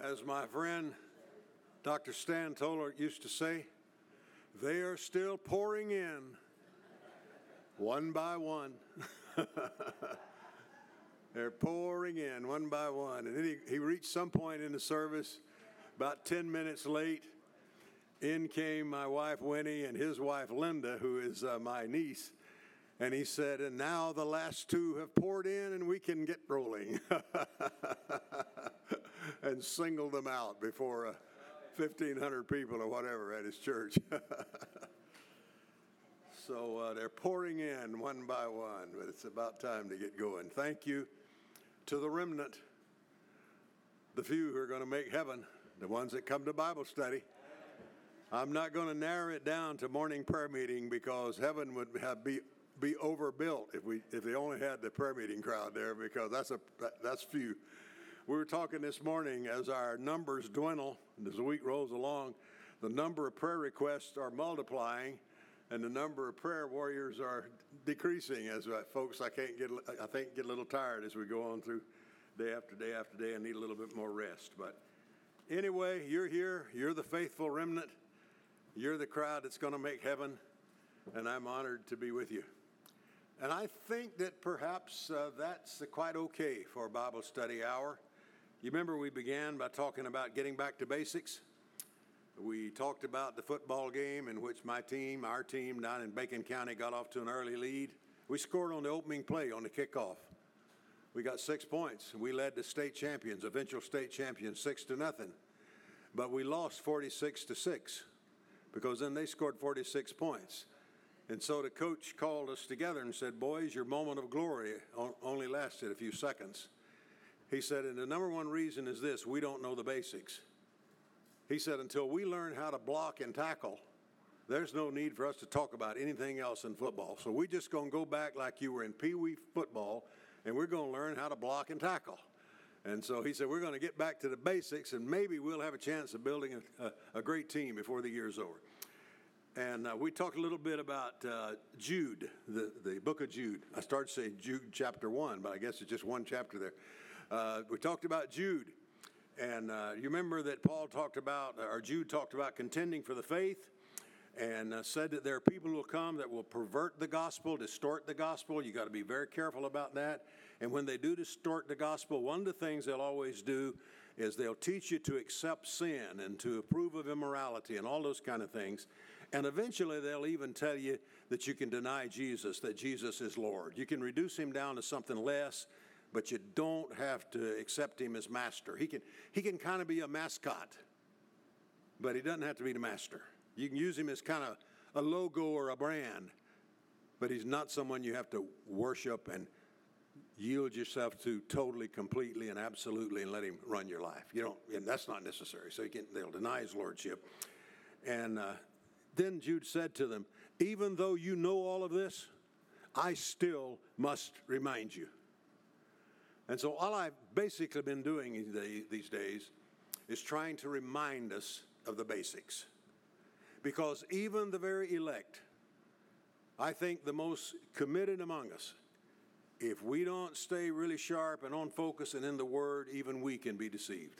As my friend Dr. Stan Toller used to say, they are still pouring in one by one. They're pouring in one by one. And then he reached some point in the service, about 10 minutes late. In came my wife, Winnie, and his wife, Linda, who is my niece. And he said, and now the last two have poured in and we can get rolling. And singled them out before 1,500 people or whatever at his church. So they're pouring in one by one, but it's about time to get going. Thank you to the remnant, the few who are going to make heaven, the ones that come to Bible study. I'm not going to narrow it down to morning prayer meeting because heaven would be overbuilt if they only had the prayer meeting crowd there, because that's few. We were talking this morning as our numbers dwindle, as the week rolls along, the number of prayer requests are multiplying, and the number of prayer warriors are decreasing. As folks, I think get a little tired as we go on through day after day after day and need a little bit more rest. But anyway, you're here. You're the faithful remnant. You're the crowd that's going to make heaven, and I'm honored to be with you. And I think that perhaps that's quite okay for a Bible study hour. You remember we began by talking about getting back to basics. We talked about the football game in which our team down in Bacon County got off to an early lead. We scored on the opening play on the kickoff. We got 6 points. We led the state champions, eventual state champions, 6-0. But we lost 46-6 because then they scored 46 points. And so the coach called us together and said, boys, your moment of glory only lasted a few seconds. He said, and the number one reason is this: we don't know the basics. He said, until we learn how to block and tackle, there's no need for us to talk about anything else in football. So we're just going to go back like you were in Pee Wee football, and we're going to learn how to block and tackle. And so he said, we're going to get back to the basics, and maybe we'll have a chance of building a great team before the year's over. And we talked a little bit about Jude, the book of Jude. I started saying Jude chapter 1, but I guess it's just one chapter there. We talked about Jude. And you remember that Jude talked about contending for the faith, and said that there are people who will come that will pervert the gospel, distort the gospel. You got to be very careful about that. And when they do distort the gospel, one of the things they'll always do is they'll teach you to accept sin and to approve of immorality and all those kind of things. And eventually they'll even tell you that you can deny Jesus, that Jesus is Lord. You can reduce him down to something less, but you don't have to accept him as master. He can kind of be a mascot, but he doesn't have to be the master. You can use him as kind of a logo or a brand, but he's not someone you have to worship and yield yourself to totally, completely, and absolutely, and let him run your life. And that's not necessary. So they'll deny his lordship. And then Jude said to them, even though you know all of this, I still must remind you. And so all I've basically been doing these days is trying to remind us of the basics. Because even the very elect, I think the most committed among us, if we don't stay really sharp and on focus and in the Word, even we can be deceived.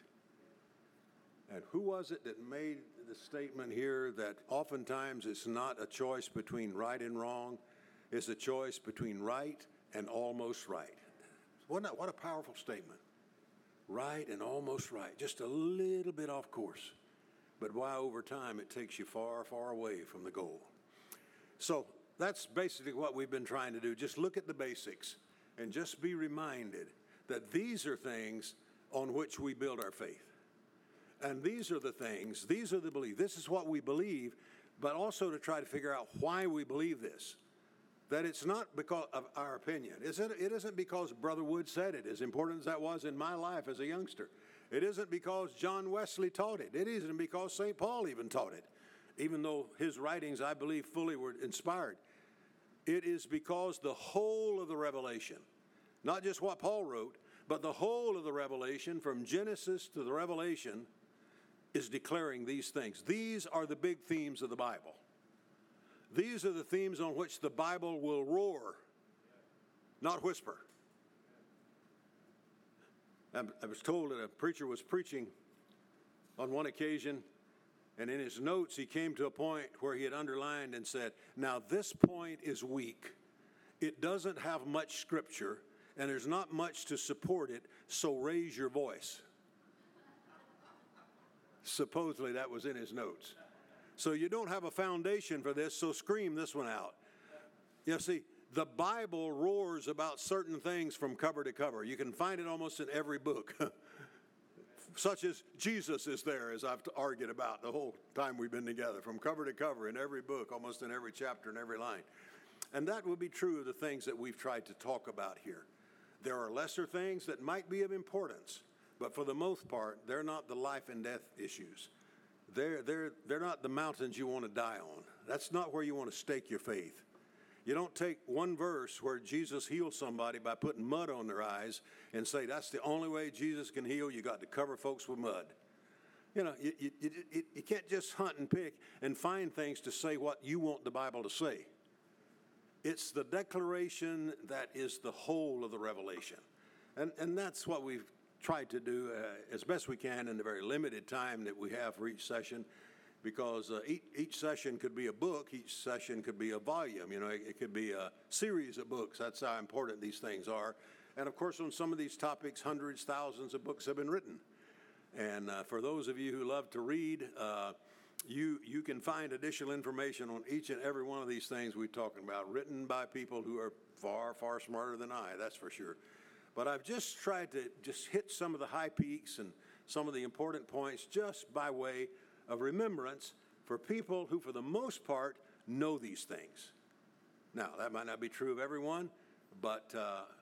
And who was it that made the statement here that oftentimes it's not a choice between right and wrong, it's a choice between right and almost right? What a powerful statement. Right and almost right. Just a little bit off course. But why over time it takes you far, far away from the goal. So that's basically what we've been trying to do. Just look at the basics and just be reminded that these are things on which we build our faith. And these are the things, these are the belief. This is what we believe, but also to try to figure out why we believe this. That it's not because of our opinion. It isn't because Brother Wood said it, as important as that was in my life as a youngster. It isn't because John Wesley taught it. It isn't because St. Paul even taught it, even though his writings, I believe, fully were inspired. It is because the whole of the Revelation, not just what Paul wrote, but the whole of the Revelation, from Genesis to the Revelation, is declaring these things. These are the big themes of the Bible. These are the themes on which the Bible will roar, not whisper. I was told that a preacher was preaching on one occasion, and in his notes he came to a point where he had underlined and said, now this point is weak. It doesn't have much scripture, and there's not much to support it, so raise your voice. Supposedly that was in his notes. So you don't have a foundation for this, so scream this one out. You see, the Bible roars about certain things from cover to cover. You can find it almost in every book. Such as Jesus is there, as I've argued about the whole time we've been together, from cover to cover in every book, almost in every chapter and every line. And that would be true of the things that we've tried to talk about here. There are lesser things that might be of importance, but for the most part, they're not the life and death issues. They're not the mountains you want to die on. That's not where you want to stake your faith. You don't take one verse where Jesus heals somebody by putting mud on their eyes and say that's the only way Jesus can heal. You got to cover folks with mud. You know, you can't just hunt and pick and find things to say what you want the Bible to say. It's the declaration that is the whole of the revelation. And that's what we've tried to do as best we can in the very limited time that we have for each session. Because each session could be a book, each session could be a volume, you know, it could be a series of books. That's how important these things are. And of course, on some of these topics, hundreds, thousands of books have been written. And for those of you who love to read, you can find additional information on each and every one of these things we're talking about, written by people who are far, far smarter than I, that's for sure. But I've just tried to just hit some of the high peaks and some of the important points just by way of remembrance for people who, for the most part, know these things. Now, that might not be true of everyone, but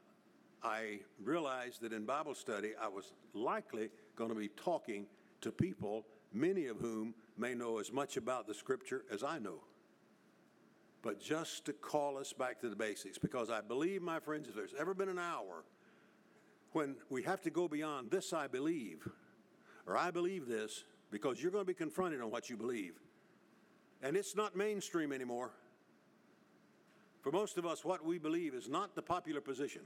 I realized that in Bible study, I was likely going to be talking to people, many of whom may know as much about the Scripture as I know. But just to call us back to the basics, because I believe, my friends, if there's ever been an hour when we have to go beyond this I believe, or I believe this, because you're going to be confronted on what you believe. And it's not mainstream anymore. For most of us, what we believe is not the popular position.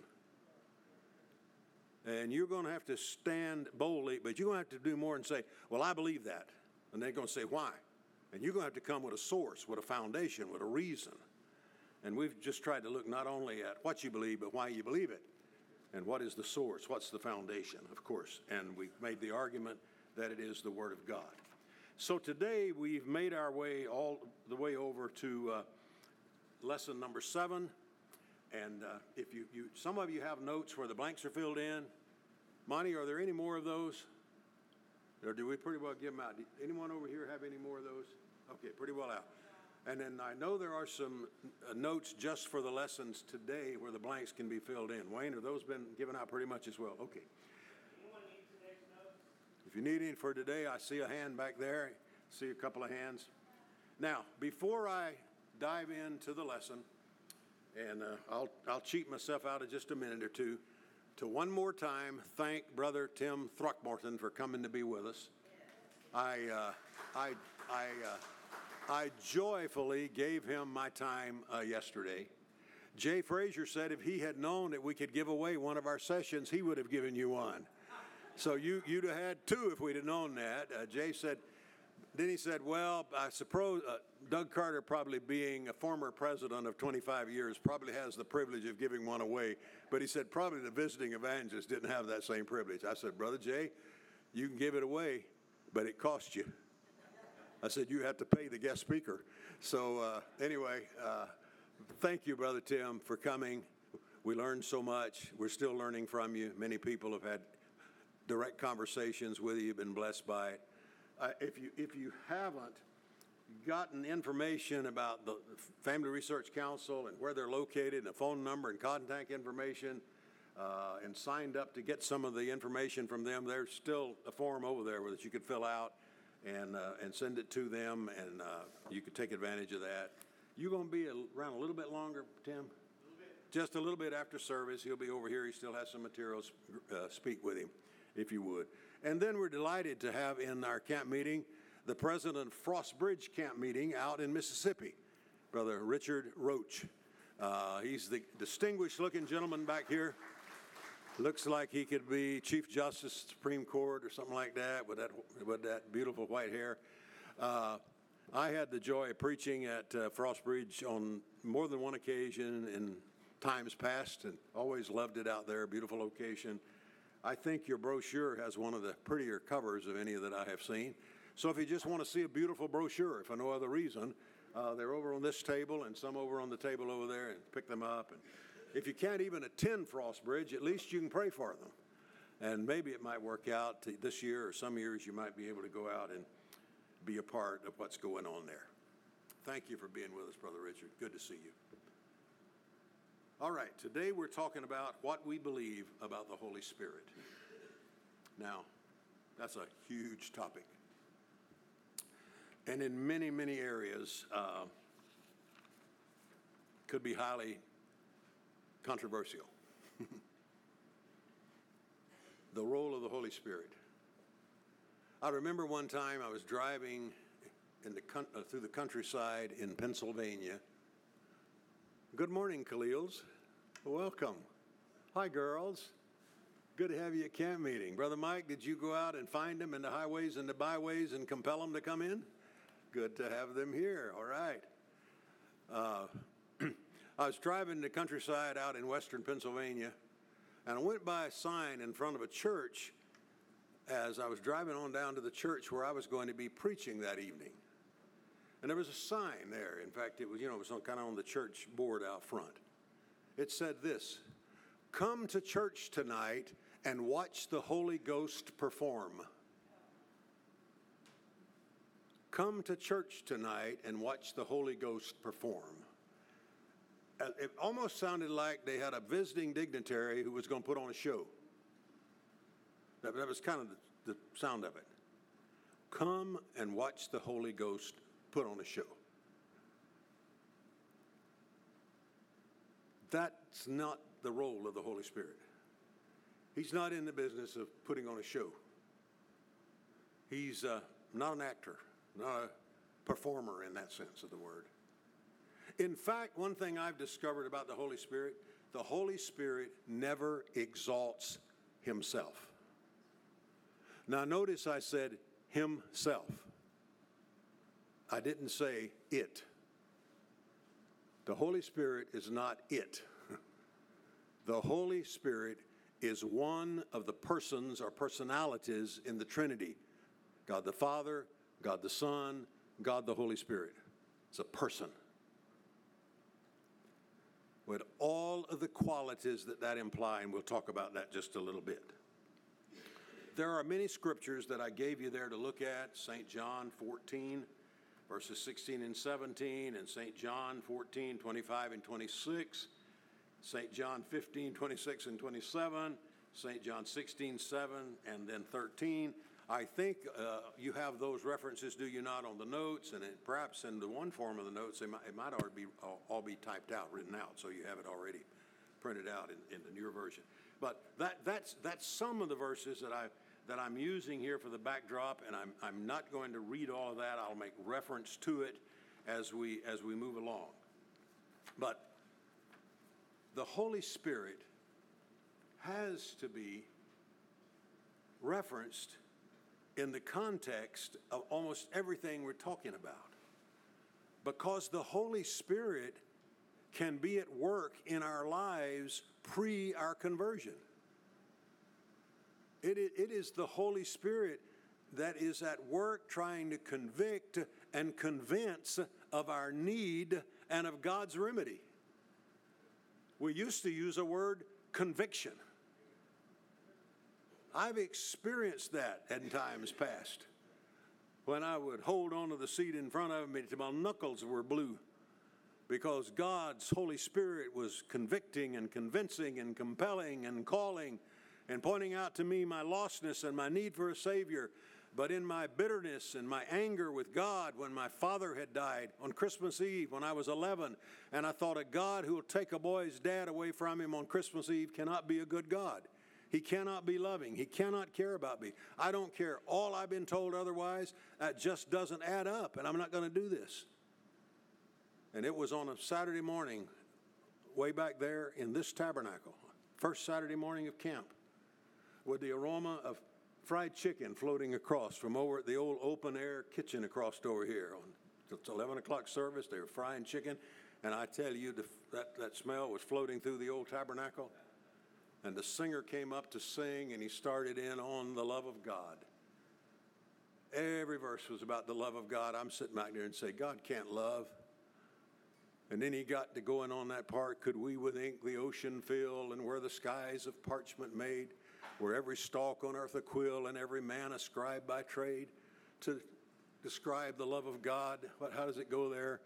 And you're going to have to stand boldly, but you're going to have to do more and say, well, I believe that. And they're going to say, why? And you're going to have to come with a source, with a foundation, with a reason. And we've just tried to look not only at what you believe, but why you believe it. And what is the source? What's the foundation, of course. And we've made the argument that it is the Word of God. So today we've made our way all the way over to lesson number 7. And if some of you have notes where the blanks are filled in. Monty, are there any more of those? Or do we pretty well give them out? Anyone over here have any more of those? Okay, pretty well out. And then I know there are some notes just for the lessons today where the blanks can be filled in. Wayne, have those been given out pretty much as well? Okay. If you need any for today, I see a hand back there. See a couple of hands. Now, before I dive into the lesson, and I'll cheat myself out of just a minute or two, to one more time thank Brother Tim Throckmorton for coming to be with us. I joyfully gave him my time yesterday. Jay Frazier said if he had known that we could give away one of our sessions, he would have given you one. So you'd have had 2 if we'd have known that. Jay said, then he said, well, I suppose Doug Carter, probably being a former president of 25 years, probably has the privilege of giving one away. But he said probably the visiting evangelist didn't have that same privilege. I said, Brother Jay, you can give it away, but it costs you. I said, you have to pay the guest speaker. So anyway, thank you, Brother Tim, for coming. We learned so much. We're still learning from you. Many people have had direct conversations with you, been blessed by it. If you haven't gotten information about the Family Research Council and where they're located and a phone number and contact information and signed up to get some of the information from them, there's still a form over there that you could fill out and send it to them, and you could take advantage of that. You going to be around a little bit longer, Tim? Just a little bit after service. He'll be over here. He still has some materials. Speak with him, if you would. And then we're delighted to have in our camp meeting the president of Frost Bridge Camp Meeting out in Mississippi, Brother Richard Roach. He's the distinguished-looking gentleman back here. Looks like he could be Chief Justice, Supreme Court, or something like that with that beautiful white hair. I had the joy of preaching at Frostbridge on more than one occasion in times past, and always loved it out there. Beautiful location. I think your brochure has one of the prettier covers of any that I have seen. So if you just want to see a beautiful brochure, if for no other reason, they're over on this table and some over on the table over there, and pick them up. And if you can't even attend Frostbridge, at least you can pray for them. And maybe it might work out this year, or some years you might be able to go out and be a part of what's going on there. Thank you for being with us, Brother Richard. Good to see you. All right, today we're talking about what we believe about the Holy Spirit. Now, that's a huge topic. And in many, many areas, could be highly controversial. The role of the Holy Spirit. I remember one time I was driving through the countryside in Pennsylvania. Good morning, Khalils. Welcome. Hi, girls. Good to have you at camp meeting. Brother Mike, did you go out and find them in the highways and the byways and compel them to come in? Good to have them here. All right. I was driving the countryside out in western Pennsylvania, and I went by a sign in front of a church as I was driving on down to the church where I was going to be preaching that evening. And there was a sign there. In fact, it was, it was kind of on the church board out front. It said this: "Come to church tonight and watch the Holy Ghost perform." Come to church tonight and watch the Holy Ghost perform. It almost sounded like they had a visiting dignitary who was going to put on a show. That was kind of the sound of it. Come and watch the Holy Ghost put on a show. That's not the role of the Holy Spirit. He's not in the business of putting on a show. He's not an actor, not a performer in that sense of the word. In fact, one thing I've discovered about the Holy Spirit never exalts himself. Now notice I said himself. I didn't say it. The Holy Spirit is not it. The Holy Spirit is one of the persons or personalities in the Trinity. God the Father, God the Son, God the Holy Spirit. It's a person. With all of the qualities that imply, and we'll talk about that just a little bit. There are many scriptures that I gave you there to look at. St. John 14, verses 16 and 17, and St. John 14, 25 and 26, St. John 15, 26 and 27, St. John 16, 7, and then 13. I think you have those references, do you not, on the notes, and perhaps in the one form of the notes, it might already all be typed out, written out, so you have it already printed out in the newer version. But that's some of the verses that I'm using here for the backdrop, and I'm not going to read all of that. I'll make reference to it as we move along. But the Holy Spirit has to be referenced in the context of almost everything we're talking about, because the Holy Spirit can be at work in our lives pre our conversion. It is the Holy Spirit that is at work trying to convict and convince of our need and of God's remedy. We used to use a word, conviction. I've experienced that in times past, when I would hold onto the seat in front of me till my knuckles were blue, because God's Holy Spirit was convicting and convincing and compelling and calling and pointing out to me my lostness and my need for a Savior. But in my bitterness and my anger with God, when my father had died on Christmas Eve when I was 11, and I thought, a God who will take a boy's dad away from him on Christmas Eve cannot be a good God. He cannot be loving. He cannot care about me. I don't care all I've been told otherwise. That just doesn't add up, and I'm not going to do this. And it was on a Saturday morning way back there in this tabernacle. first Saturday morning of camp, with the aroma of fried chicken floating across from over at the old open-air kitchen across over here. It's 11 o'clock service. They were frying chicken. And I tell you, that smell was floating through the old tabernacle. And the singer came up to sing, and he started in on the love of God. Every verse was about the love of God. I'm sitting back there and say, God can't love. And then he got to going on that part, could we with ink the ocean fill, and were the skies of parchment made, were every stalk on earth a quill, and every man a scribe by trade, to describe the love of God. How does it go there?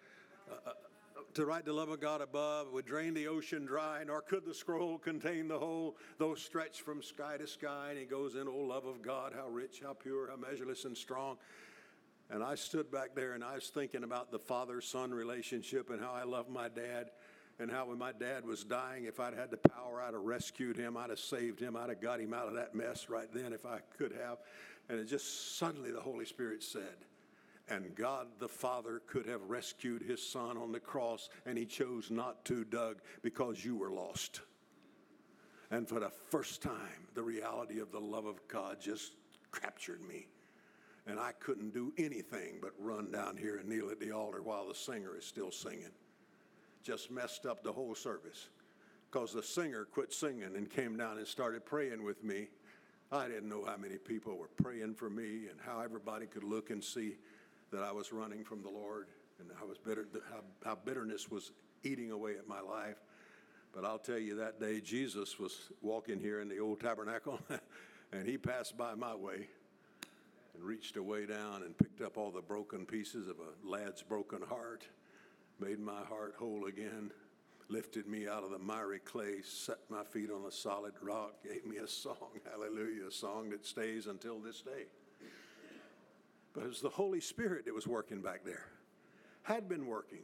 To write the love of God above would drain the ocean dry, nor could the scroll contain the whole, though stretched from sky to sky. And he goes in, oh, love of God, how rich, how pure, how measureless and strong. And I stood back there and I was thinking about the father-son relationship and how I love my dad, and how when my dad was dying, if I'd had the power, I'd have rescued him, I'd have saved him, I'd have got him out of that mess right then if I could have. And it just suddenly the Holy Spirit said, and God the Father could have rescued his son on the cross, and he chose not to, Doug, because you were lost. And for the first time, the reality of the love of God just captured me. And I couldn't do anything but run down here and kneel at the altar while the singer is still singing. Just messed up the whole service because the singer quit singing and came down and started praying with me. I didn't know how many people were praying for me and how everybody could look and see that I was running from the Lord, and I was bitter, how bitterness was eating away at my life. But I'll tell you, that day Jesus was walking here in the old tabernacle, and he passed by my way and reached away down and picked up all the broken pieces of a lad's broken heart, made my heart whole again, lifted me out of the miry clay, set my feet on a solid rock, gave me a song, hallelujah, a song that stays until this day. But it was the Holy Spirit that was working back there, had been working.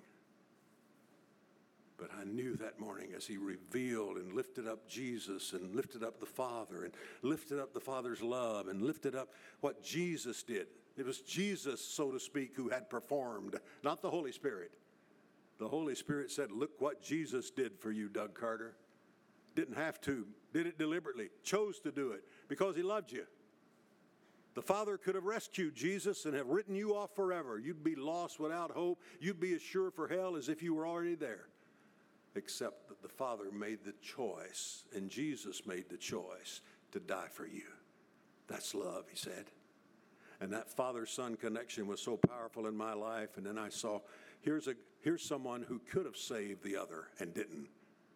But I knew that morning as he revealed and lifted up Jesus and lifted up the Father and lifted up the Father's love and lifted up what Jesus did. It was Jesus, so to speak, who had performed, not the Holy Spirit. The Holy Spirit said, look what Jesus did for you, Doug Carter. Didn't have to, did it deliberately, chose to do it because he loved you. The Father could have rescued Jesus and have written you off forever. You'd be lost without hope. You'd be as sure for hell as if you were already there. Except that the Father made the choice, and Jesus made the choice to die for you. That's love, he said. And that father-son connection was so powerful in my life. And then I saw, here's someone who could have saved the other and didn't.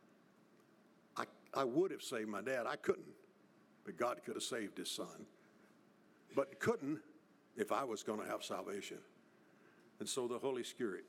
I would have saved my dad. I couldn't. But God could have saved his son. But couldn't if I was going to have salvation. And so the Holy Spirit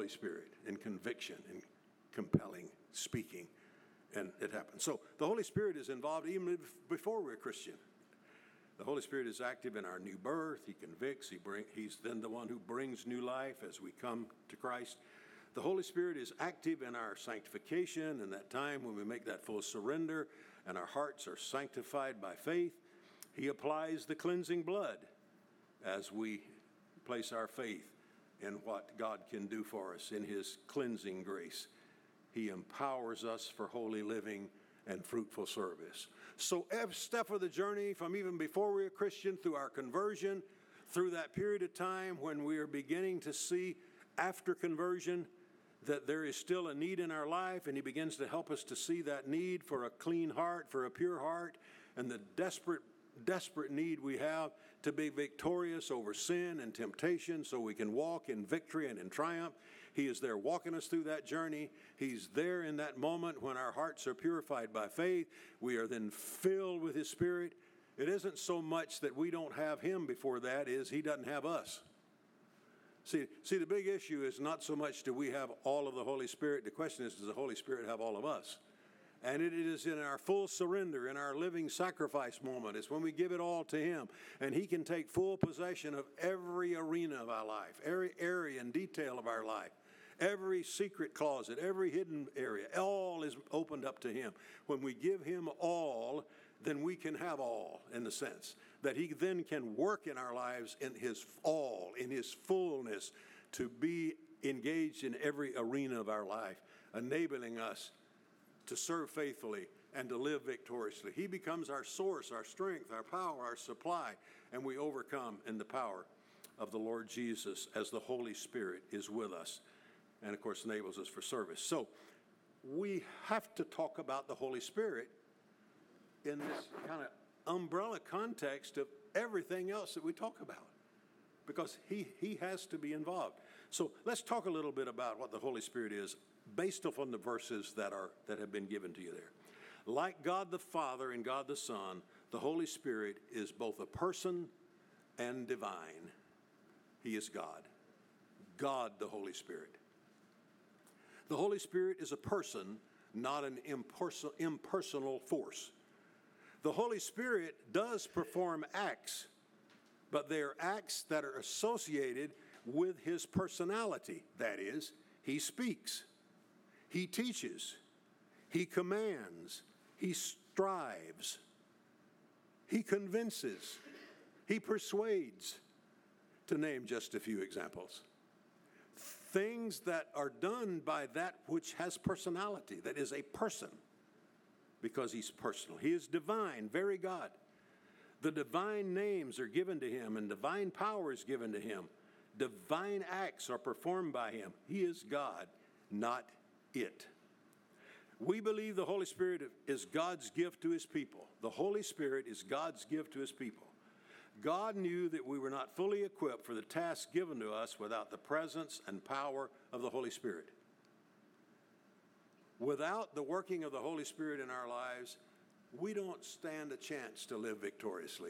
in conviction and compelling speaking, and it happened. So the Holy Spirit is involved even before we're Christian. The Holy Spirit is active in our new birth. He convicts. He's then the one who brings new life as we come to Christ. The Holy Spirit is active in our sanctification, and that time when we make that full surrender and our hearts are sanctified by faith. He applies the cleansing blood as we place our faith in what God can do for us in his cleansing grace. He empowers us for holy living and fruitful service. So every step of the journey, from even before we were Christian, through our conversion, through that period of time when we are beginning to see after conversion that there is still a need in our life, and he begins to help us to see that need for a clean heart, for a pure heart, and the desperate need we have to be victorious over sin and temptation so we can walk in victory and in triumph. He is there walking us through that journey. He's there in that moment when our hearts are purified by faith. We are then filled with his Spirit. It isn't so much that we don't have him before that, is he doesn't have us. See, the big issue is not so much do we have all of the Holy Spirit. The question is, does the Holy Spirit have all of us? And it is in our full surrender, in our living sacrifice moment. It's when we give it all to him. And he can take full possession of every arena of our life, every area and detail of our life, every secret closet, every hidden area. All is opened up to him. When we give him all, then we can have all, in the sense that he then can work in our lives in his all, in his fullness, to be engaged in every arena of our life, enabling us to serve faithfully and to live victoriously. He becomes our source, our strength, our power, our supply, and we overcome in the power of the Lord Jesus as the Holy Spirit is with us and, of course, enables us for service. So we have to talk about the Holy Spirit in this kind of umbrella context of everything else that we talk about, because he has to be involved. So let's talk a little bit about what the Holy Spirit is based upon the verses that have been given to you there. Like God the Father and God the Son, the Holy Spirit is both a person and divine. He is God. God the Holy Spirit. The Holy Spirit is a person, not an impersonal force. The Holy Spirit does perform acts, but they are acts that are associated with his personality. That is, he speaks, he teaches, he commands, he strives, he convinces, he persuades, to name just a few examples. Things that are done by that which has personality, that is a person, because he's personal. He is divine, very God. The divine names are given to him, and divine power is given to him. Divine acts are performed by him. He is God, not it. We believe the Holy Spirit is God's gift to his people. The Holy Spirit is God's gift to his people. God knew that we were not fully equipped for the task given to us without the presence and power of the Holy Spirit. Without the working of the Holy Spirit in our lives, we don't stand a chance to live victoriously.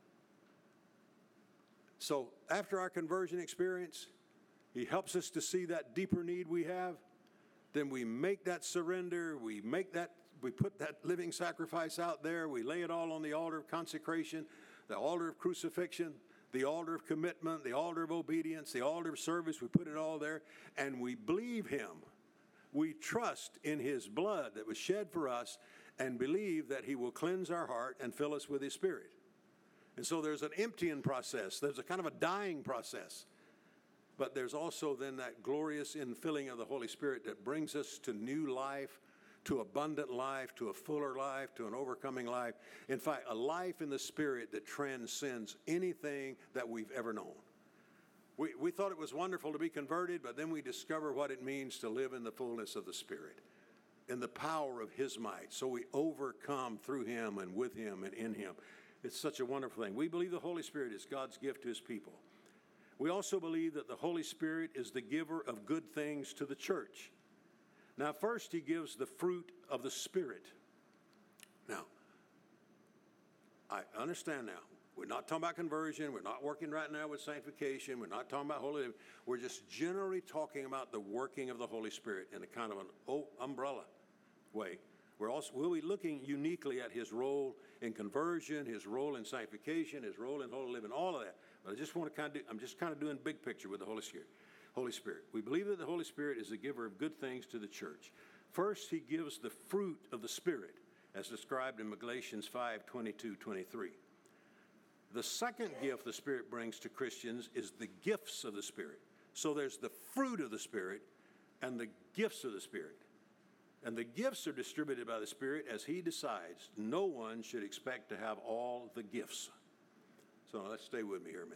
So after our conversion experience, he helps us to see that deeper need we have. Then we make that surrender. We put that living sacrifice out there. We lay it all on the altar of consecration, the altar of crucifixion, the altar of commitment, the altar of obedience, the altar of service. We put it all there, and we believe him. We trust in his blood that was shed for us and believe that he will cleanse our heart and fill us with his Spirit. And so there's an emptying process. There's a kind of a dying process. But there's also then that glorious infilling of the Holy Spirit that brings us to new life, to abundant life, to a fuller life, to an overcoming life. In fact, a life in the Spirit that transcends anything that we've ever known. We thought it was wonderful to be converted, but then we discover what it means to live in the fullness of the Spirit, in the power of his might. So we overcome through him and with him and in him. It's such a wonderful thing. We believe the Holy Spirit is God's gift to his people. We also believe that the Holy Spirit is the giver of good things to the church. Now, first, he gives the fruit of the Spirit. Now, I understand now. We're not talking about conversion. We're not working right now with sanctification. We're not talking about holy living. We're just generally talking about the working of the Holy Spirit in a kind of an umbrella way. We'll be looking uniquely at his role in conversion, his role in sanctification, his role in holy living, all of that. But I'm just kind of doing big picture with the Holy Spirit. Holy Spirit. We believe that the Holy Spirit is the giver of good things to the church. First, he gives the fruit of the Spirit, as described in Galatians 5:22-23. The second gift the Spirit brings to Christians is the gifts of the Spirit. So there's the fruit of the Spirit and the gifts of the Spirit. And the gifts are distributed by the Spirit as he decides. No one should expect to have all the gifts. So now let's stay with me here a minute.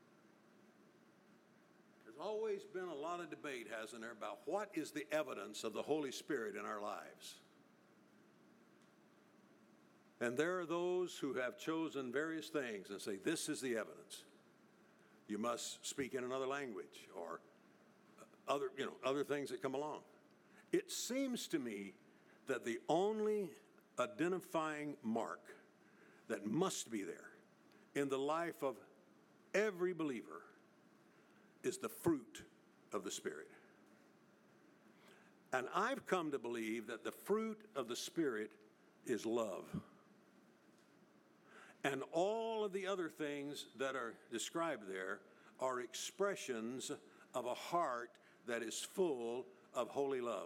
There's always been a lot of debate, hasn't there, about what is the evidence of the Holy Spirit in our lives. And there are those who have chosen various things and say, this is the evidence. You must speak in another language or other things that come along. It seems to me that the only identifying mark that must be there in the life of every believer is the fruit of the Spirit. And I've come to believe that the fruit of the Spirit is love. And all of the other things that are described there are expressions of a heart that is full of holy love.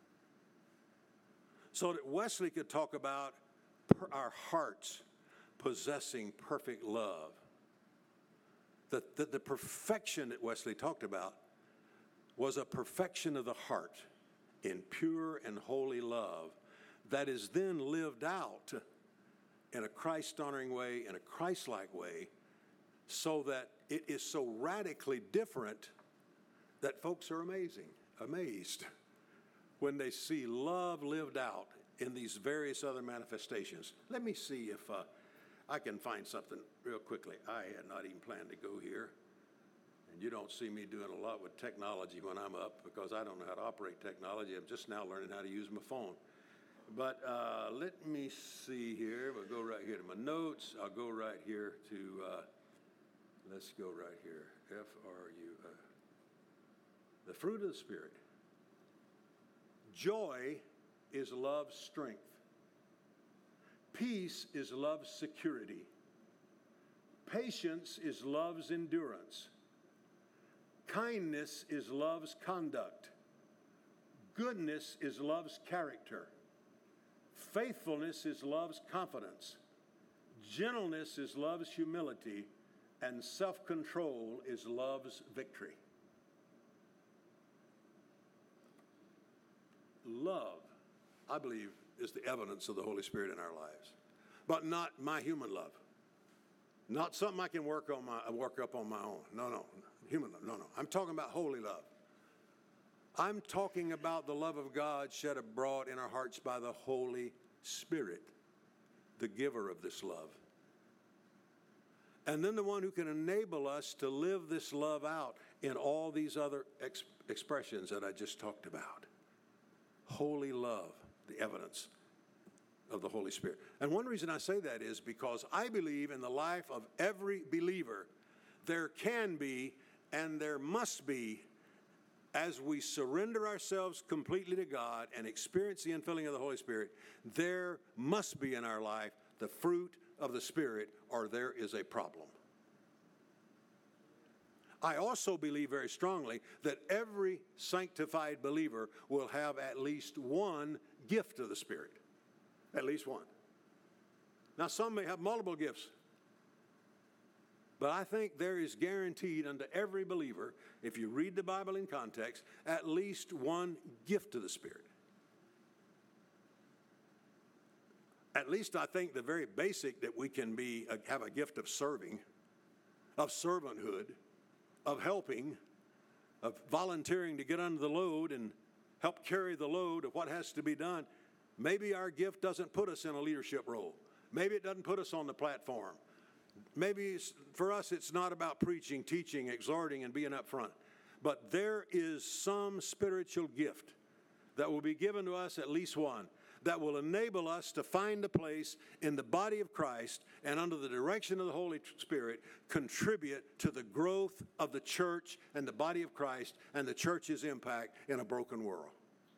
So that Wesley could talk about our hearts possessing perfect love. That the perfection that Wesley talked about was a perfection of the heart in pure and holy love that is then lived out in a Christ-honoring way, in a Christ-like way, so that it is so radically different that folks are amazed when they see love lived out in these various other manifestations. Let me see if I can find something real quickly. I had not even planned to go here. And you don't see me doing a lot with technology when I'm up because I don't know how to operate technology. I'm just now learning how to use my phone. But let me see here. We'll go right here to my notes. I'll go right here to, let's go right here. F-R-U, the fruit of the Spirit. Joy is love's strength. Peace is love's security. Patience is love's endurance. Kindness is love's conduct. Goodness is love's character. Faithfulness is love's confidence. Gentleness is love's humility. And self-control is love's victory. Love, I believe, is the evidence of the Holy Spirit in our lives. But not my human love. Not something I can work up on my own. No. Human love. No. I'm talking about holy love. I'm talking about the love of God shed abroad in our hearts by the Holy Spirit, the giver of this love. And then the one who can enable us to live this love out in all these other expressions that I just talked about. Holy love, the evidence of the Holy Spirit. And one reason I say that is because I believe in the life of every believer, there can be and there must be, as we surrender ourselves completely to God and experience the infilling of the Holy Spirit, there must be in our life the fruit of the Spirit, or there is a problem. I also believe very strongly that every sanctified believer will have at least one gift of the Spirit. At least one. Now, some may have multiple gifts. But I think there is guaranteed unto every believer, if you read the Bible in context, at least one gift of the Spirit. At least I think the very basic that we can have a gift of serving, of servanthood, of helping, of volunteering to get under the load and help carry the load of what has to be done. Maybe our gift doesn't put us in a leadership role. Maybe it doesn't put us on the platform. Maybe for us it's not about preaching, teaching, exhorting, and being up front. But there is some spiritual gift that will be given to us, at least one, that will enable us to find a place in the body of Christ and under the direction of the Holy Spirit contribute to the growth of the church and the body of Christ and the church's impact in a broken world.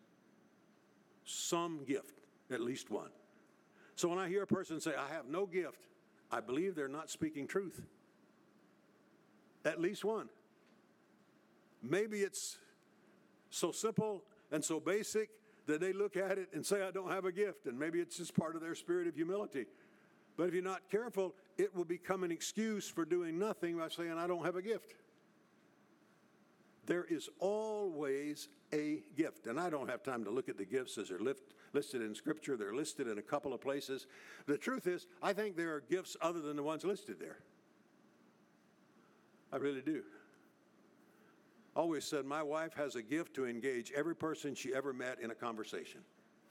Some gift, at least one. So when I hear a person say, I have no gift, I believe they're not speaking truth. At least one. Maybe it's so simple and so basic that they look at it and say, I don't have a gift. And maybe it's just part of their spirit of humility. But if you're not careful, it will become an excuse for doing nothing by saying, I don't have a gift. There is always a gift. And I don't have time to look at the gifts as they're listed in Scripture. They're listed in a couple of places. The truth is, I think there are gifts other than the ones listed there. I really do. I always said my wife has a gift to engage every person she ever met in a conversation.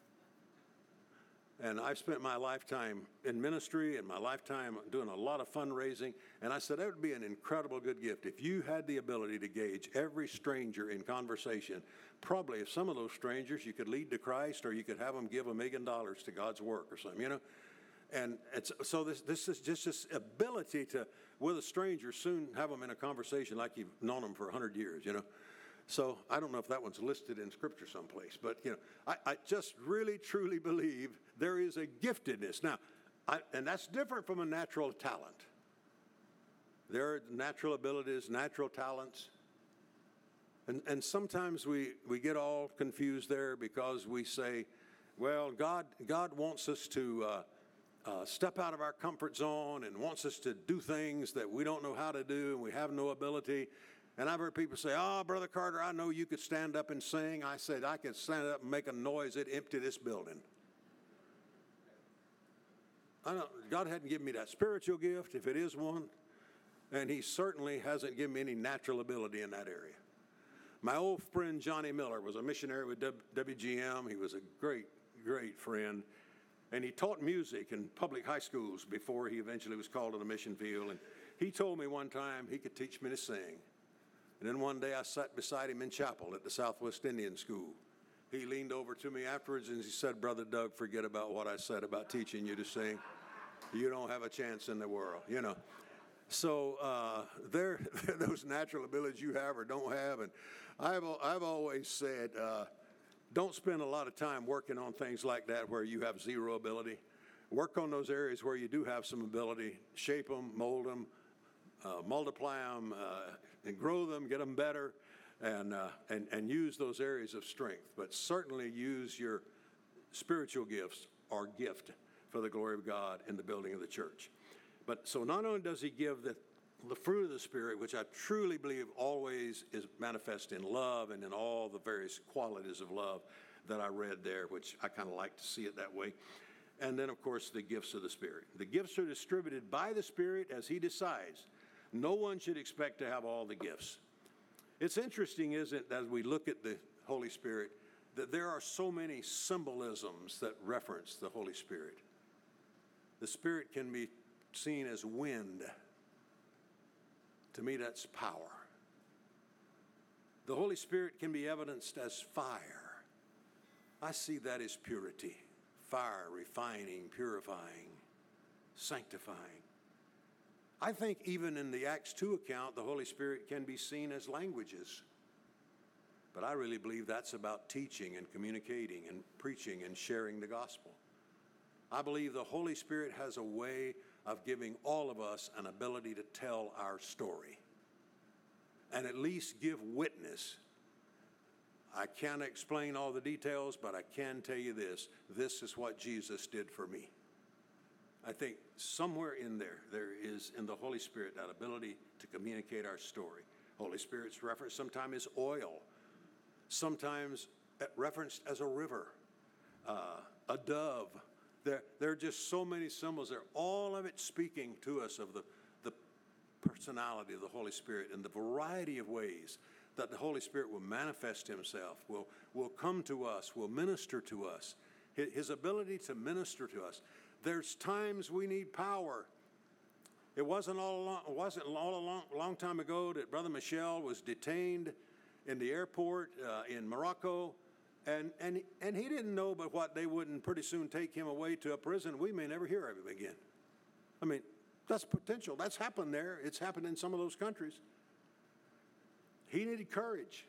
And I've spent my lifetime in ministry and my lifetime doing a lot of fundraising. And I said that would be an incredible good gift if you had the ability to gauge every stranger in conversation. Probably if some of those strangers you could lead to Christ, or you could have them give $1 million to God's work or something, you know. And so this is just this ability to, with a stranger, soon have them in a conversation like you've known them for 100 years, you know. So I don't know if that one's listed in Scripture someplace, but, you know, I just really, truly believe there is a giftedness. Now, and that's different from a natural talent. There are natural abilities, natural talents. And sometimes we get all confused there because we say, well, God wants us to step out of our comfort zone and wants us to do things that we don't know how to do and we have no ability. And I've heard people say, oh, Brother Carter, I know you could stand up and sing. I said, I could stand up and make a noise. It'd empty this building. God hadn't given me that spiritual gift, if it is one, and he certainly hasn't given me any natural ability in that area. My old friend Johnny Miller was a missionary with WGM. He was a great, great friend, and he taught music in public high schools before he eventually was called to the mission field. And he told me one time he could teach me to sing. And then one day I sat beside him in chapel at the Southwest Indian School. He leaned over to me afterwards and he said, "Brother Doug, forget about what I said about teaching you to sing. You don't have a chance in the world, you know." So they're those natural abilities you have or don't have. And I've always said, don't spend a lot of time working on things like that where you have zero ability. Work on those areas where you do have some ability. Shape them, mold them, multiply them, and grow them, get them better, and use those areas of strength. But certainly use your spiritual gifts or gift for the glory of God in the building of the church. But so not only does he give the fruit of the Spirit, which I truly believe always is manifest in love and in all the various qualities of love that I read there, which I kind of like to see it that way. And then, of course, the gifts of the Spirit. The gifts are distributed by the Spirit as he decides. No one should expect to have all the gifts. It's interesting, isn't it, as we look at the Holy Spirit, that there are so many symbolisms that reference the Holy Spirit. The Spirit can be seen as wind. To me, that's power. The Holy Spirit can be evidenced as fire. I see that as purity. Fire, refining, purifying, sanctifying. I think even in the Acts 2 account, the Holy Spirit can be seen as languages. But I really believe that's about teaching and communicating and preaching and sharing the gospel. I believe the Holy Spirit has a way of giving all of us an ability to tell our story and at least give witness. I can't explain all the details, but I can tell you this. This is what Jesus did for me. I think somewhere in there is in the Holy Spirit that ability to communicate our story. Holy Spirit's reference sometimes is oil, sometimes referenced as a river, a dove. There are just so many symbols there, all of it speaking to us of the personality of the Holy Spirit and the variety of ways that the Holy Spirit will manifest himself, will come to us, will minister to us. His ability to minister to us. There's times we need power. It wasn't a long time ago that Brother Michel was detained in the airport in Morocco. And he didn't know but what they wouldn't pretty soon take him away to a prison. We may never hear of him again. I mean, that's potential. That's happened there. It's happened in some of those countries. He needed courage.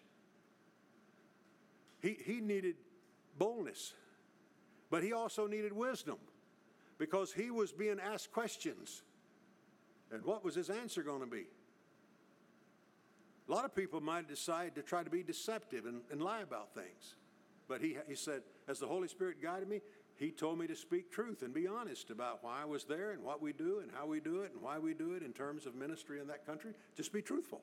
He needed boldness. But he also needed wisdom because he was being asked questions. And what was his answer going to be? A lot of people might decide to try to be deceptive and lie about things. But he said, as the Holy Spirit guided me, he told me to speak truth and be honest about why I was there and what we do and how we do it and why we do it in terms of ministry in that country. Just be truthful.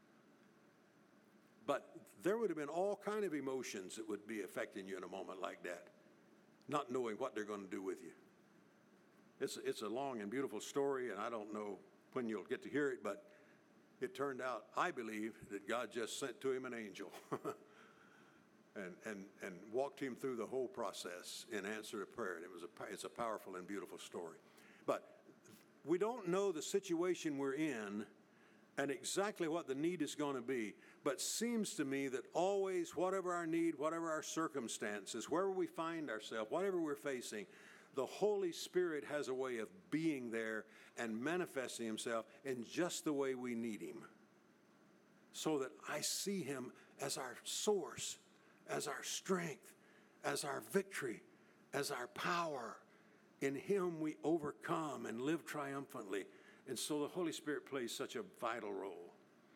But there would have been all kind of emotions that would be affecting you in a moment like that, not knowing what they're going to do with you. It's a long and beautiful story, and I don't know when you'll get to hear it, but it turned out, I believe, that God just sent to him an angel. And walked him through the whole process in answer to prayer. And it's a powerful and beautiful story. But we don't know the situation we're in and exactly what the need is going to be. But seems to me that always, whatever our need, whatever our circumstances, wherever we find ourselves, whatever we're facing, the Holy Spirit has a way of being there and manifesting himself in just the way we need him. So that I see him as our source, as our strength, as our victory, as our power. In him we overcome and live triumphantly. And so the Holy Spirit plays such a vital role.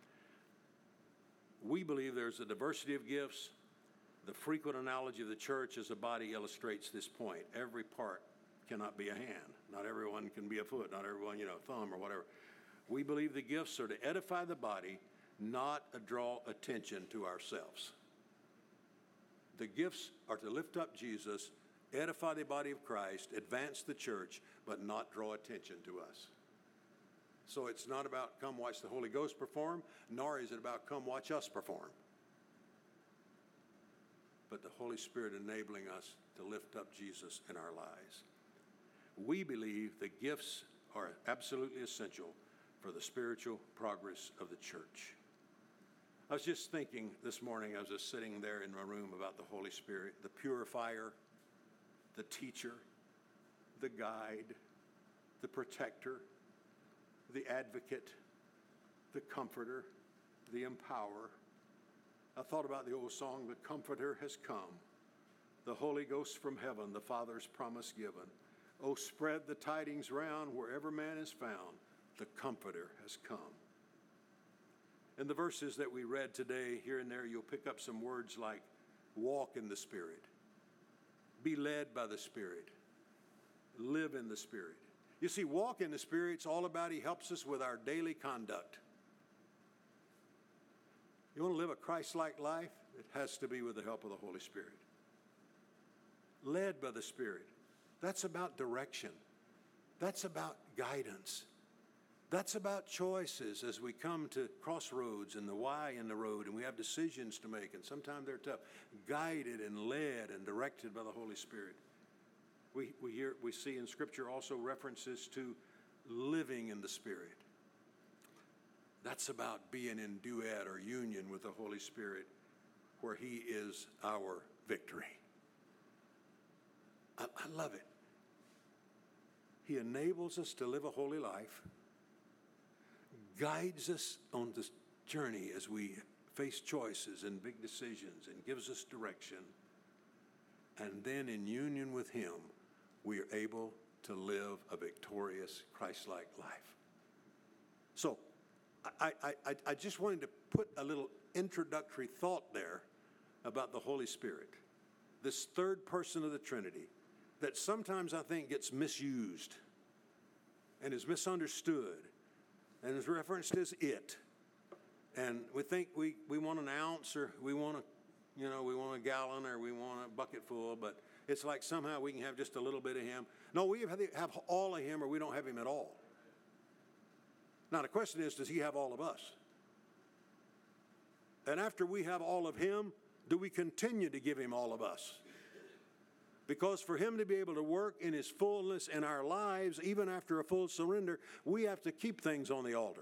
We believe there's a diversity of gifts. The frequent analogy of the church as a body illustrates this point. Every part cannot be a hand. Not everyone can be a foot. Not everyone, a thumb or whatever. We believe the gifts are to edify the body, not to draw attention to ourselves. The gifts are to lift up Jesus edify the body of Christ, advance the church, but not draw attention to us. So it's not about come watch the Holy Ghost perform, nor is it about come watch us perform. But the Holy Spirit enabling us to lift up Jesus in our lives. We believe the gifts are absolutely essential for the spiritual progress of the church. I was just thinking this morning, I was just sitting there in my room about the Holy Spirit, the purifier, the teacher, the guide, the protector, the advocate, the comforter, the empower. I thought about the old song, "The Comforter has come, the Holy Ghost from heaven, the Father's promise given. Oh, spread the tidings round wherever man is found, the Comforter has come." In the verses that we read today, here and there, you'll pick up some words like walk in the Spirit, be led by the Spirit, live in the Spirit. You see, walk in the Spirit's all about He helps us with our daily conduct. You want to live a Christ-like life? It has to be with the help of the Holy Spirit. Led by the Spirit. That's about direction. That's about guidance. That's about choices as we come to crossroads and the why in the road, and we have decisions to make, and sometimes they're tough. Guided and led and directed by the Holy Spirit. We see in Scripture also references to living in the Spirit. That's about being in duet or union with the Holy Spirit, where He is our victory. I love it. He enables us to live a holy life, guides us on this journey as we face choices and big decisions, and gives us direction. And then in union with Him, we are able to live a victorious Christ-like life. So I just wanted to put a little introductory thought there about the Holy Spirit, this third person of the Trinity that sometimes I think gets misused and is misunderstood and is referenced as it. And we think we want an ounce, or we want a gallon, or we want a bucket full, but it's like somehow we can have just a little bit of Him. No, we have all of Him, or we don't have Him at all. Now the question is, does He have all of us? And after we have all of Him, do we continue to give Him all of us? Because for Him to be able to work in His fullness in our lives, even after a full surrender, we have to keep things on the altar.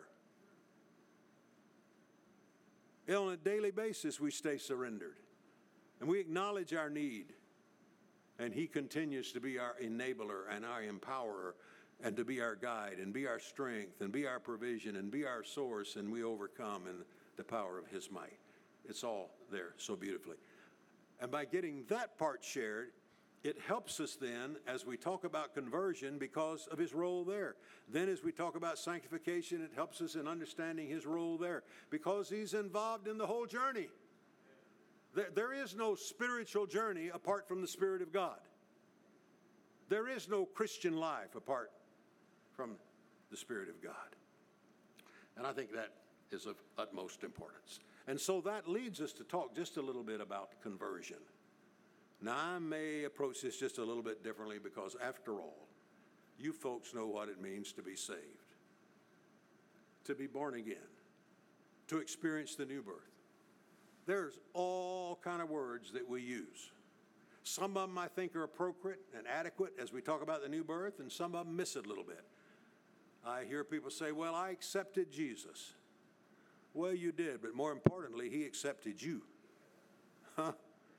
And on a daily basis, we stay surrendered. And we acknowledge our need. And He continues to be our enabler and our empowerer, and to be our guide, and be our strength, and be our provision, and be our source, and we overcome in the power of His might. It's all there so beautifully. And by getting that part shared, it helps us then as we talk about conversion because of His role there. Then as we talk about sanctification, it helps us in understanding His role there because He's involved in the whole journey. There is no spiritual journey apart from the Spirit of God. There is no Christian life apart from the Spirit of God. And I think that is of utmost importance. And so that leads us to talk just a little bit about conversion. Now, I may approach this just a little bit differently because, after all, you folks know what it means to be saved, to be born again, to experience the new birth. There's all kind of words that we use. Some of them I think are appropriate and adequate as we talk about the new birth, and some of them miss it a little bit. I hear people say, well, I accepted Jesus. Well, you did, but more importantly, He accepted you. Huh?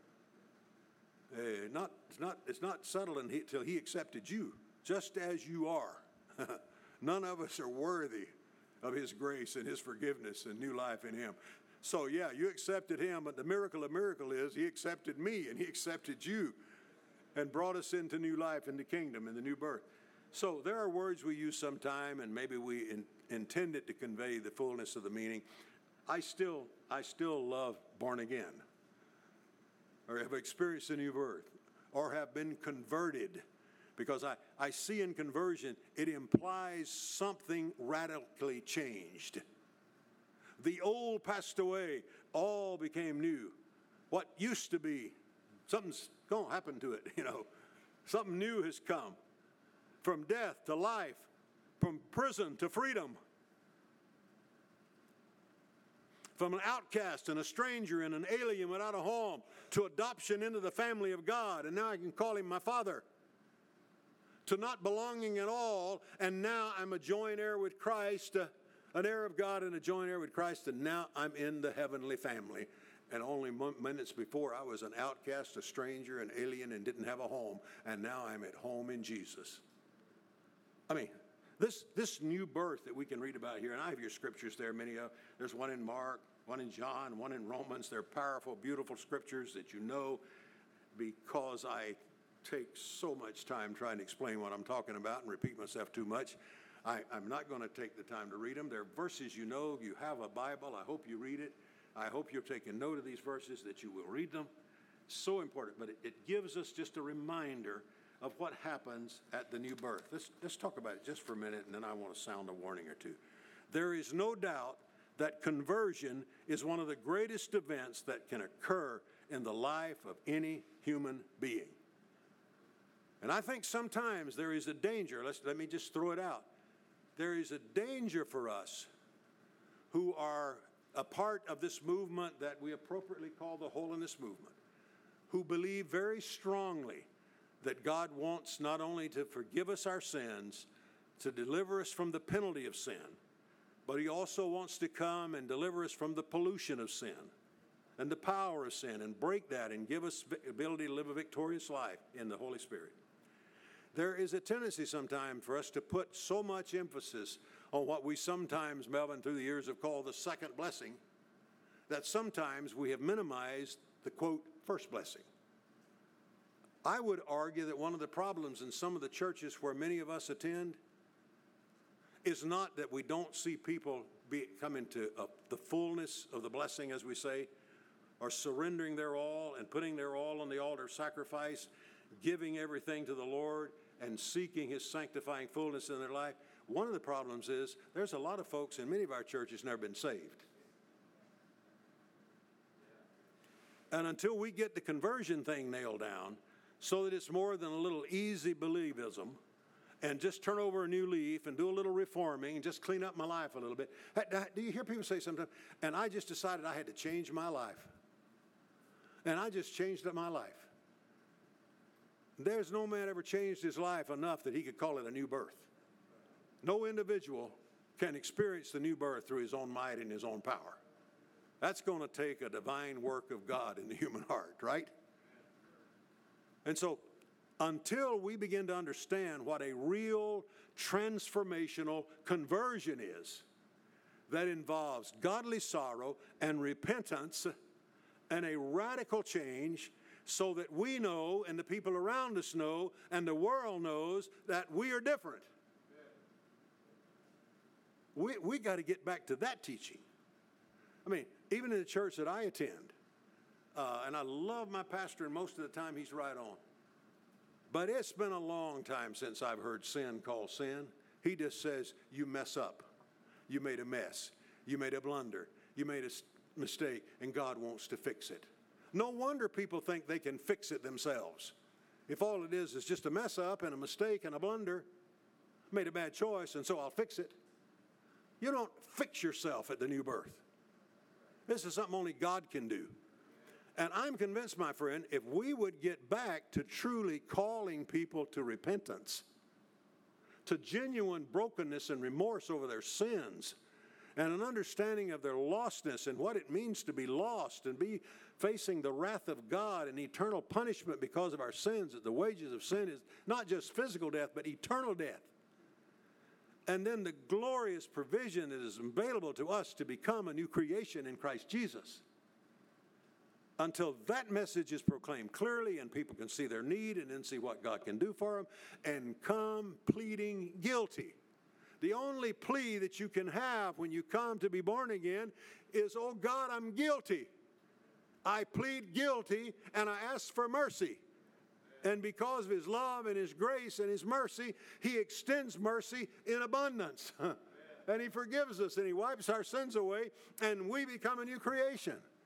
It's not settled until He accepted you, just as you are. None of us are worthy of His grace and His forgiveness and new life in Him. So yeah, you accepted Him, but the miracle of miracle is He accepted me and He accepted you and brought us into new life in the kingdom, in the new birth. So there are words we use sometime, and maybe we intend it to convey the fullness of the meaning. I still love born again, or have experienced a new birth, or have been converted, because I see in conversion, it implies something radically changed. The old passed away, all became new. What used to be, something's going to happen to it, Something new has come. From death to life, from prison to freedom, from an outcast and a stranger and an alien without a home to adoption into the family of God, and now I can call him my Father, to not belonging at all, and now I'm a joint heir with Christ, an heir of God and a joint heir with Christ, and now I'm in the heavenly family. And only minutes before, I was an outcast, a stranger, an alien, and didn't have a home, and now I'm at home in Jesus. I mean, this new birth that we can read about here, and I have your scriptures there, many of, there's one in Mark, one in John, one in Romans. They're powerful, beautiful scriptures that you know, because I take so much time trying to explain what I'm talking about and repeat myself too much. I'm not going to take the time to read them. They're verses you know. You have a Bible. I hope you read it. I hope you'll take a note of these verses, that you will read them. So important, but it gives us just a reminder of what happens at the new birth. Let's talk about it just for a minute, and then I want to sound a warning or two. There is no doubt that conversion is one of the greatest events that can occur in the life of any human being. And I think sometimes there is a danger. Let me just throw it out. There is a danger for us who are a part of this movement that we appropriately call the holiness movement, who believe very strongly that God wants not only to forgive us our sins, to deliver us from the penalty of sin, but he also wants to come and deliver us from the pollution of sin and the power of sin, and break that and give us the ability to live a victorious life in the Holy Spirit. There is a tendency sometimes for us to put so much emphasis on what we sometimes, Melvin, through the years have called the second blessing, that sometimes we have minimized the, quote, first blessing. I would argue that one of the problems in some of the churches where many of us attend is not that we don't see people come into the fullness of the blessing, as we say, or surrendering their all and putting their all on the altar of sacrifice, giving everything to the Lord and seeking his sanctifying fullness in their life. One of the problems is there's a lot of folks in many of our churches never been saved. And until we get the conversion thing nailed down, so that it's more than a little easy believism, and just turn over a new leaf and do a little reforming and just clean up my life a little bit. Do you hear people say sometimes, and I just decided I had to change my life. And I just changed up my life. There's no man ever changed his life enough that he could call it a new birth. No individual can experience the new birth through his own might and his own power. That's going to take a divine work of God in the human heart, right? And so until we begin to understand what a real transformational conversion is, that involves godly sorrow and repentance and a radical change, so that we know and the people around us know and the world knows that we are different. We got to get back to that teaching. I mean, even in the church that I attend, and I love my pastor, and most of the time he's right on. But it's been a long time since I've heard sin called sin. He just says, you mess up. You made a mess. You made a blunder. You made a mistake, and God wants to fix it. No wonder people think they can fix it themselves. If all it is just a mess up and a mistake and a blunder, made a bad choice, and so I'll fix it. You don't fix yourself at the new birth. This is something only God can do. And I'm convinced, my friend, if we would get back to truly calling people to repentance, to genuine brokenness and remorse over their sins, and an understanding of their lostness and what it means to be lost and be facing the wrath of God and eternal punishment because of our sins, that the wages of sin is not just physical death, but eternal death. And then the glorious provision that is available to us to become a new creation in Christ Jesus. Until that message is proclaimed clearly and people can see their need and then see what God can do for them and come pleading guilty. The only plea that you can have when you come to be born again is, oh God, I'm guilty. I plead guilty and I ask for mercy. And because of his love and his grace and his mercy, he extends mercy in abundance. And he forgives us and he wipes our sins away and we become a new creation.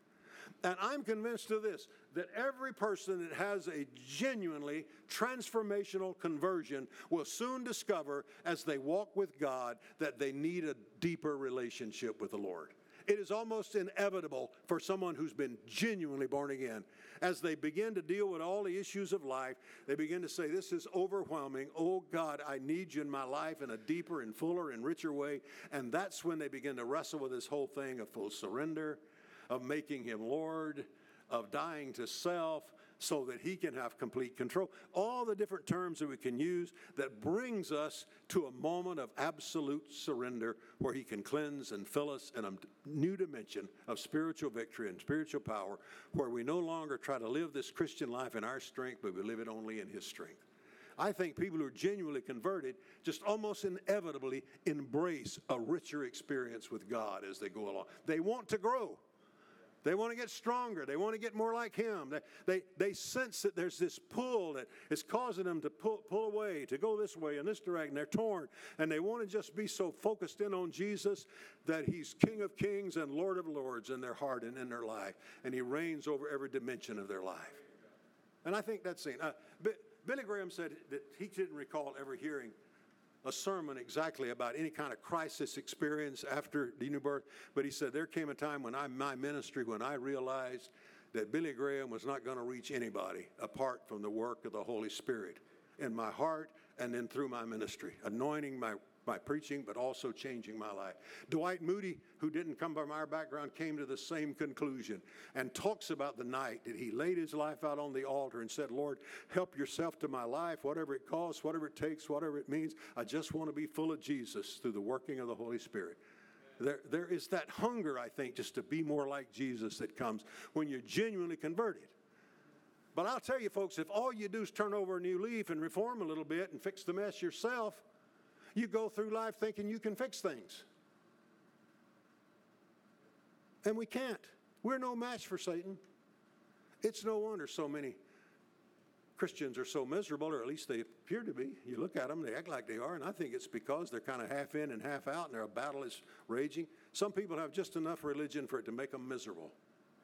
And I'm convinced of this, that every person that has a genuinely transformational conversion will soon discover as they walk with God that they need a deeper relationship with the Lord. It is almost inevitable for someone who's been genuinely born again. As they begin to deal with all the issues of life, they begin to say, this is overwhelming. Oh God, I need you in my life in a deeper and fuller and richer way. And that's when they begin to wrestle with this whole thing of full surrender, of making him Lord, of dying to self so that he can have complete control. All the different terms that we can use that brings us to a moment of absolute surrender where he can cleanse and fill us in a new dimension of spiritual victory and spiritual power, where we no longer try to live this Christian life in our strength, but we live it only in his strength. I think people who are genuinely converted just almost inevitably embrace a richer experience with God as they go along. They want to grow. They want to get stronger. They want to get more like him. They sense that there's this pull that is causing them to pull away, to go this way and this direction. They're torn, and they want to just be so focused in on Jesus that he's King of Kings and Lord of Lords in their heart and in their life, and he reigns over every dimension of their life. And I think that's it. Billy Graham said that he didn't recall ever hearing a sermon exactly about any kind of crisis experience after the new birth, but he said there came a time when my ministry, when I realized that Billy Graham was not going to reach anybody apart from the work of the Holy Spirit in my heart and then through my ministry, anointing my preaching, but also changing my life. Dwight Moody, who didn't come from our background, came to the same conclusion and talks about the night that he laid his life out on the altar and said, Lord, help yourself to my life, whatever it costs, whatever it takes, whatever it means. I just want to be full of Jesus through the working of the Holy Spirit. There is that hunger, I think, just to be more like Jesus that comes when you're genuinely converted. But I'll tell you, folks, if all you do is turn over a new leaf and reform a little bit and fix the mess yourself, you go through life thinking you can fix things. And we can't. We're no match for Satan. It's no wonder so many Christians are so miserable, or at least they appear to be. You look at them, they act like they are, and I think it's because they're kind of half in and half out, and their battle is raging. Some people have just enough religion for it to make them miserable.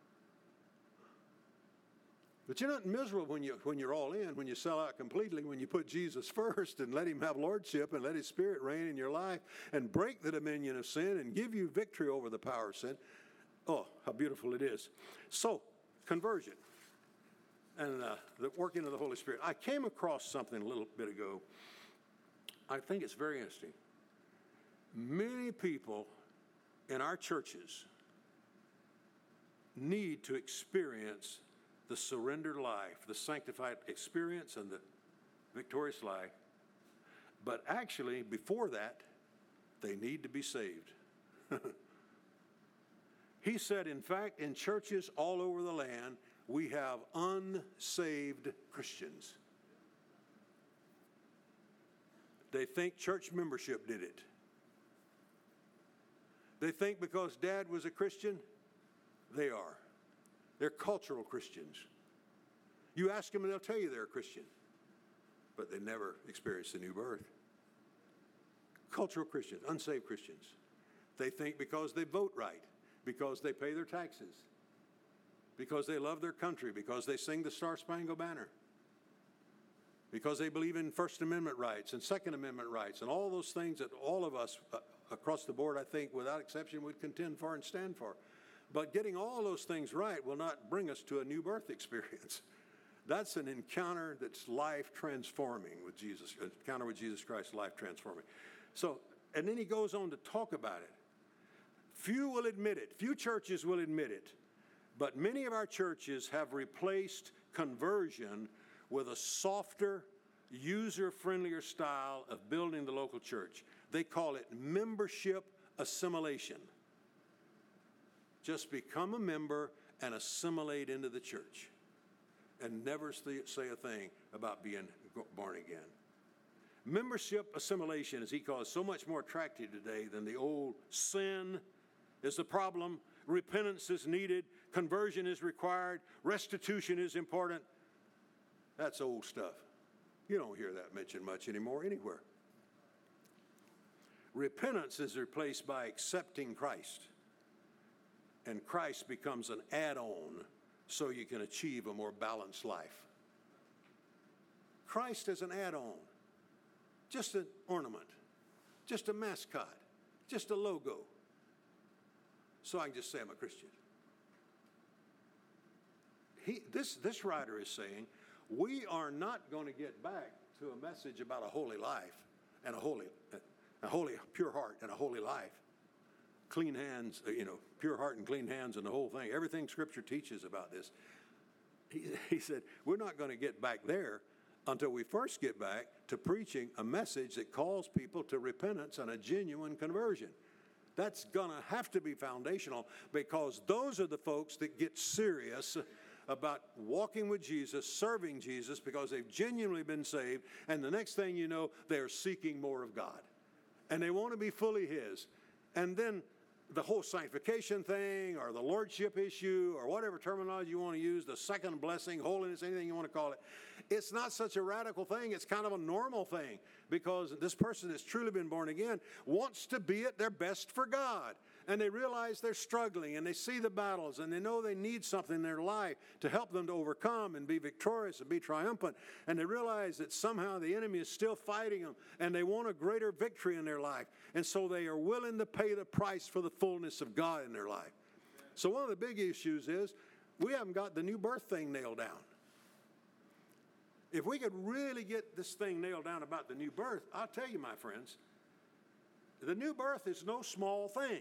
But you're not miserable when you're all in, when you sell out completely, when you put Jesus first and let him have lordship and let his Spirit reign in your life and break the dominion of sin and give you victory over the power of sin. Oh, how beautiful it is. So, conversion and the working of the Holy Spirit. I came across something a little bit ago. I think it's very interesting. Many people in our churches need to experience the surrendered life, the sanctified experience, and the victorious life. But actually, before that, they need to be saved. He said, in fact, in churches all over the land, we have unsaved Christians. They think church membership did it. They think because Dad was a Christian, they are. They're cultural Christians. You ask them and they'll tell you they're a Christian, but they never experienced the new birth. Cultural Christians, unsaved Christians. They think because they vote right, because they pay their taxes, because they love their country, because they sing the Star-Spangled Banner, because they believe in First Amendment rights and Second Amendment rights and all those things that all of us across the board, I think, without exception, would contend for and stand for. But getting all those things right will not bring us to a new birth experience. That's an encounter that's life transforming with Jesus, an encounter with Jesus Christ, life transforming. So, and then he goes on to talk about it. Few will admit it. Few churches will admit it. But many of our churches have replaced conversion with a softer, user-friendlier style of building the local church. They call it membership assimilation. Just become a member and assimilate into the church and never say a thing about being born again. Membership assimilation, as he calls it, so much more attractive today than the old sin is the problem, repentance is needed, conversion is required, restitution is important. That's old stuff. You don't hear that mentioned much anymore anywhere. Repentance is replaced by accepting Christ and Christ becomes an add-on so you can achieve a more balanced life. Christ is an add-on, just an ornament, just a mascot, just a logo. So I can just say I'm a Christian. This writer is saying we are not going to get back to a message about a holy life and a holy pure heart and a holy life. Clean hands, pure heart and clean hands and the whole thing. Everything Scripture teaches about this. He said, we're not going to get back there until we first get back to preaching a message that calls people to repentance and a genuine conversion. That's going to have to be foundational, because those are the folks that get serious about walking with Jesus, serving Jesus, because they've genuinely been saved, and the next thing you know, they're seeking more of God. And they want to be fully His. And then the whole sanctification thing, or the lordship issue, or whatever terminology you want to use, the second blessing, holiness, anything you want to call it, it's not such a radical thing. It's kind of a normal thing, because this person that's truly been born again wants to be at their best for God. And they realize they're struggling, and they see the battles, and they know they need something in their life to help them to overcome and be victorious and be triumphant. And they realize that somehow the enemy is still fighting them, and they want a greater victory in their life. And so they are willing to pay the price for the fullness of God in their life. So one of the big issues is we haven't got the new birth thing nailed down. If we could really get this thing nailed down about the new birth, I'll tell you, my friends, the new birth is no small thing.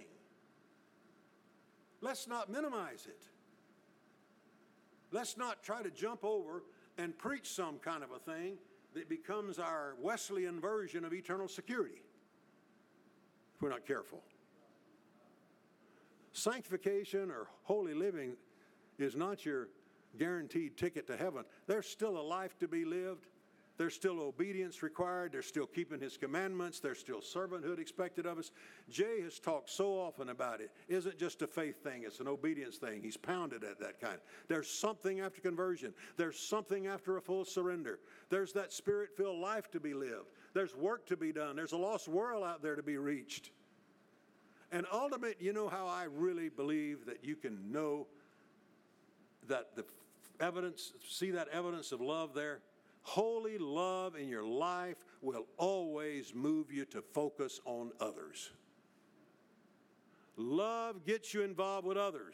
Let's not minimize it. Let's not try to jump over and preach some kind of a thing that becomes our Wesleyan version of eternal security, if we're not careful. Sanctification or holy living is not your guaranteed ticket to heaven. There's still a life to be lived. There's still obedience required. There's still keeping His commandments. There's still servanthood expected of us. Jay has talked so often about it. It isn't just a faith thing. It's an obedience thing. He's pounded at that kind. There's something after conversion. There's something after a full surrender. There's that Spirit-filled life to be lived. There's work to be done. There's a lost world out there to be reached. And ultimately, you know how I really believe that you can know that the evidence, see that evidence of love there? Holy love in your life will always move you to focus on others. Love gets you involved with others.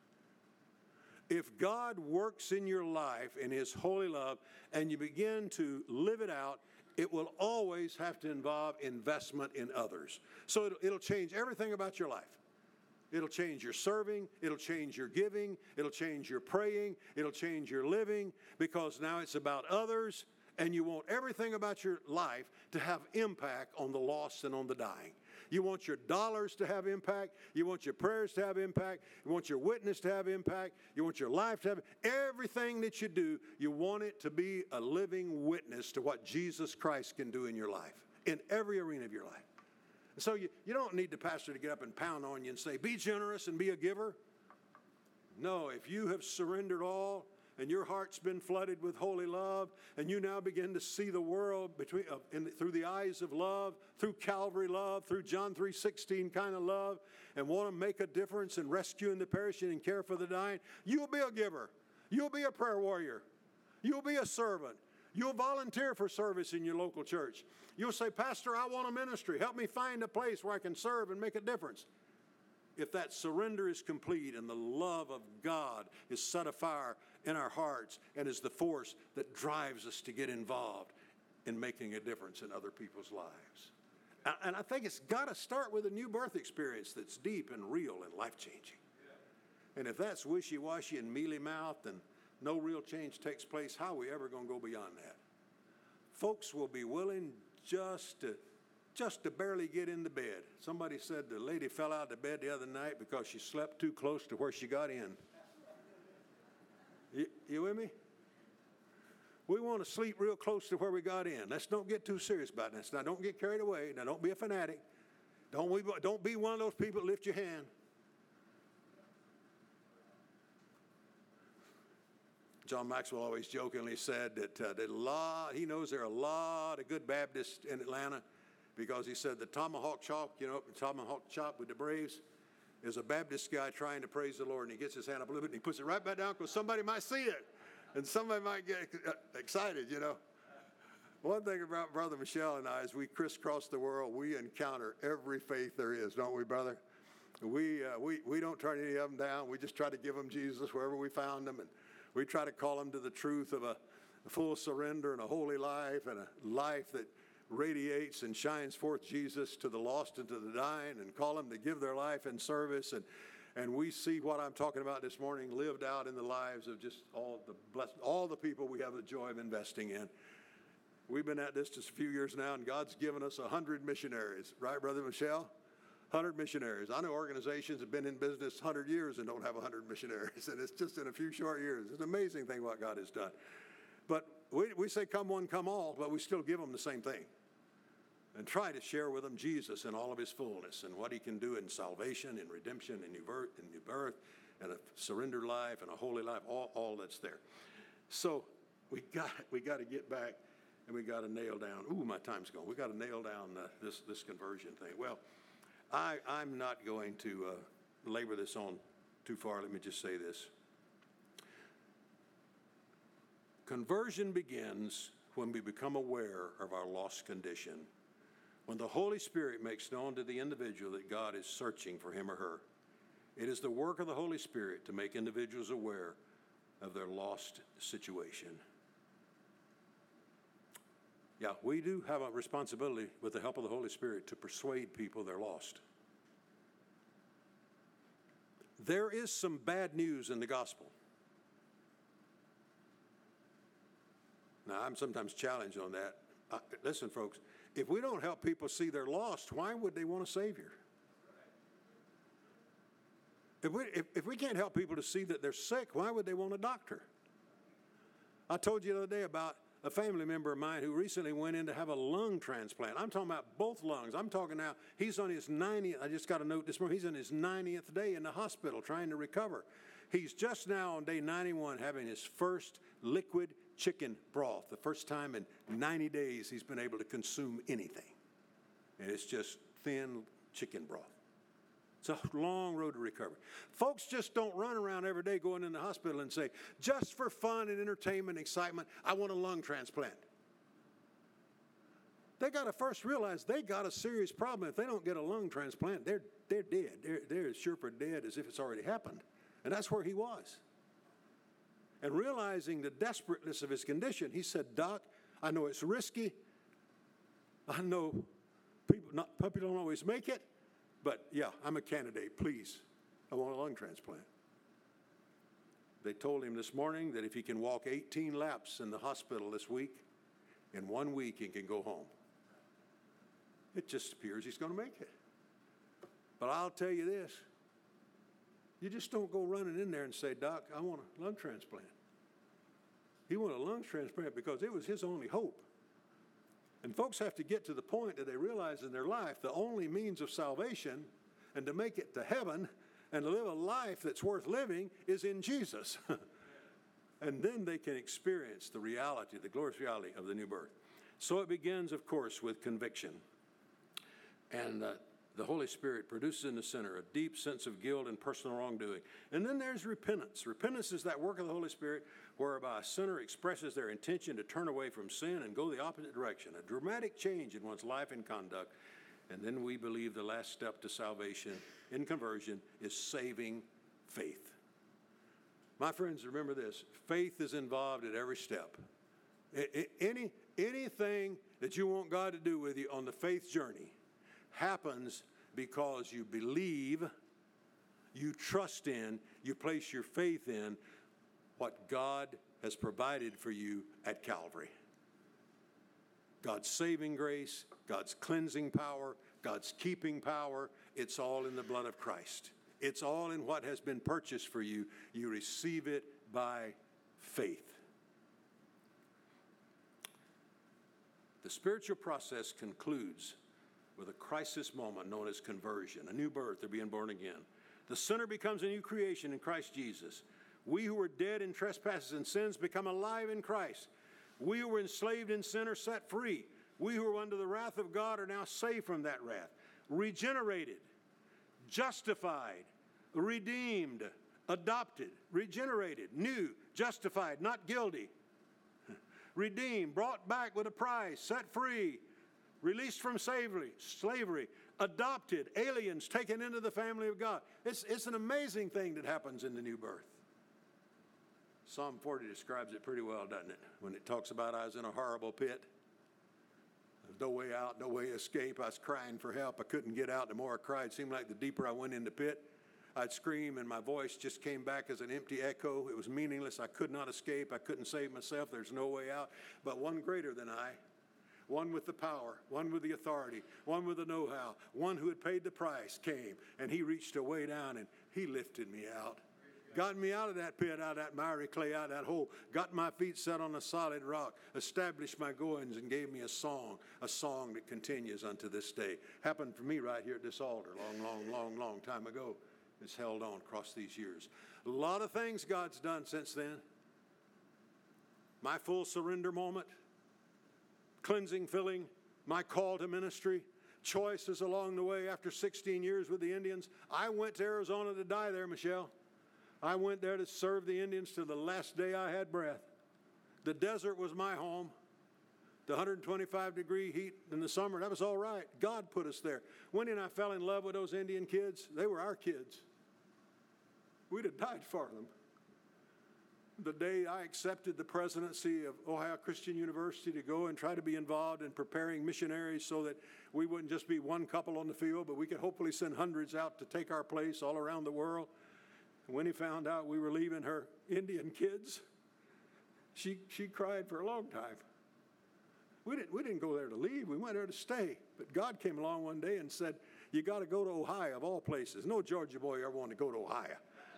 If God works in your life in His holy love and you begin to live it out, it will always have to involve investment in others. So it'll change everything about your life. It'll change your serving. It'll change your giving. It'll change your praying. It'll change your living, because now it's about others, and you want everything about your life to have impact on the lost and on the dying. You want your dollars to have impact. You want your prayers to have impact. You want your witness to have impact. You want your life to have everything that you do. You want it to be a living witness to what Jesus Christ can do in your life, in every arena of your life. So you don't need the pastor to get up and pound on you and say, be generous and be a giver. No, if you have surrendered all and your heart's been flooded with holy love, and you now begin to see the world through the eyes of love, through Calvary love, through John 3:16 kind of love, and want to make a difference in rescuing the perishing and care for the dying, you'll be a giver. You'll be a prayer warrior. You'll be a servant. You'll volunteer for service in your local church. You'll say, Pastor, I want a ministry. Help me find a place where I can serve and make a difference. If that surrender is complete and the love of God is set afire in our hearts and is the force that drives us to get involved in making a difference in other people's lives. And I think it's got to start with a new birth experience that's deep and real and life-changing. And if that's wishy-washy and mealy-mouthed and no real change takes place, how are we ever going to go beyond that? Folks will be willing just to barely get into bed. Somebody said the lady fell out of bed the other night because she slept too close to where she got in. You with me? We want to sleep real close to where we got in. Let's don't get too serious about this. Now, don't get carried away. Now, don't be a fanatic. Don't be one of those people that lift your hand. John Maxwell always jokingly said that he knows there are a lot of good Baptists in Atlanta, because he said the tomahawk chop with the Braves, is a Baptist guy trying to praise the Lord, and he gets his hand up a little bit, and he puts it right back down because somebody might see it, and somebody might get excited, you know. One thing about Brother Michelle and I, as we crisscross the world, we encounter every faith there is, don't we, brother? We don't turn any of them down. We just try to give them Jesus wherever we found them, and we try to call them to the truth of a full surrender and a holy life, and a life that radiates and shines forth Jesus to the lost and to the dying, and call them to give their life in service. And we see what I'm talking about this morning lived out in the lives of just all the people we have the joy of investing in. We've been at this just a few years now, and God's given us 100 missionaries. Right, Brother Michelle? 100 missionaries. I know organizations have been in business 100 years and don't have 100 missionaries, and it's just in a few short years. It's an amazing thing what God has done. But we say come one, come all, but we still give them the same thing. And try to share with them Jesus in all of his fullness and what he can do in salvation, in redemption, in new birth, and a surrendered life and a holy life, all that's there. So we got to get back, and we got to nail down. Ooh, my time's gone. We got to nail down this conversion thing. Well, I'm not going to labor this on too far. Let me just say this. Conversion begins when we become aware of our lost condition. When the Holy Spirit makes known to the individual that God is searching for him or her. It is the work of the Holy Spirit to make individuals aware of their lost situation. Yeah, we do have a responsibility with the help of the Holy Spirit to persuade people they're lost. There is some bad news in the gospel. Now, I'm sometimes challenged on that. Listen, folks, if we don't help people see they're lost, why would they want a Savior? If we can't help people to see that they're sick, why would they want a doctor? I told you the other day about a family member of mine who recently went in to have a lung transplant. I'm talking about both lungs. I'm talking now, he's on his 90th, I just got a note this morning, he's on his 90th day in the hospital trying to recover. He's just now on day 91 having his first liquid chicken broth, the first time in 90 days he's been able to consume anything. And it's just thin chicken broth. It's a long road to recovery. Folks just don't run around every day going in the hospital and say, just for fun and entertainment and excitement, I want a lung transplant. They got to first realize they got a serious problem. If they don't get a lung transplant, they're dead. They're as sure for dead as if it's already happened. And that's where he was. And realizing the desperateness of his condition, he said, Doc, I know it's risky. I know people don't always make it. But yeah, I'm a candidate. Please, I want a lung transplant. They told him this morning that if he can walk 18 laps in the hospital this week, in 1 week he can go home. It just appears he's going to make it. But I'll tell you this. You just don't go running in there and say, Doc, I want a lung transplant. He wanted a lung transplant because it was his only hope. And folks have to get to the point that they realize in their life the only means of salvation and to make it to heaven and to live a life that's worth living is in Jesus. And then they can experience the reality, the glorious reality of the new birth. So it begins, of course, with conviction. And the Holy Spirit produces in the sinner a deep sense of guilt and personal wrongdoing. And then there's repentance. Repentance is that work of the Holy Spirit whereby a sinner expresses their intention to turn away from sin and go the opposite direction, a dramatic change in one's life and conduct. And then we believe the last step to salvation in conversion is saving faith. My friends, remember this. Faith is involved at every step. Anything that you want God to do with you on the faith journey happens because you believe, you trust in, you place your faith in what God has provided for you at Calvary. God's saving grace, God's cleansing power, God's keeping power, it's all in the blood of Christ. It's all in what has been purchased for you. You receive it by faith. The spiritual process concludes with a crisis moment known as conversion, a new birth or being born again. The sinner becomes a new creation in Christ Jesus. We who were dead in trespasses and sins become alive in Christ. We who were enslaved in sin are set free. We who were under the wrath of God are now saved from that wrath. Regenerated, justified, redeemed, adopted, regenerated, new, justified, not guilty, redeemed, brought back with a price, set free, released from slavery, adopted, aliens taken into the family of God. It's an amazing thing that happens in the new birth. Psalm 40 describes it pretty well, doesn't it? When it talks about I was in a horrible pit. There's no way out, no way to escape. I was crying for help. I couldn't get out. The more I cried, it seemed like the deeper I went in the pit, I'd scream, and my voice just came back as an empty echo. It was meaningless. I could not escape. I couldn't save myself. There's no way out. But one greater than I, one with the power, one with the authority, one with the know-how, one who had paid the price came, and he reached a way down, and he lifted me out. Got me out of that pit, out of that miry clay, out of that hole, got my feet set on a solid rock, established my goings, and gave me a song that continues unto this day. Happened for me right here at this altar long time ago. It's held on across these years. A lot of things God's done since then. My full surrender moment, cleansing, filling, my call to ministry, choices along the way after 16 years with the Indians. I went to Arizona to die there, Michelle. I went there to serve the Indians to the last day I had breath. The desert was my home. The 125-degree heat in the summer, that was all right. God put us there. Wendy and I fell in love with those Indian kids. They were our kids. We'd have died for them. The day I accepted the presidency of Ohio Christian University to go and try to be involved in preparing missionaries so that we wouldn't just be one couple on the field, but we could hopefully send hundreds out to take our place all around the world. When he found out we were leaving her Indian kids, she cried for a long time. We didn't go there to leave. We went there to stay. But God came along one day and said, you got to go to Ohio, of all places. No Georgia boy ever wanted to go to Ohio.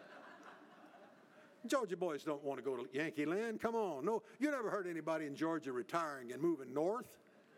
Georgia boys don't want to go to Yankee Land. Come on. No, you never heard anybody in Georgia retiring and moving north.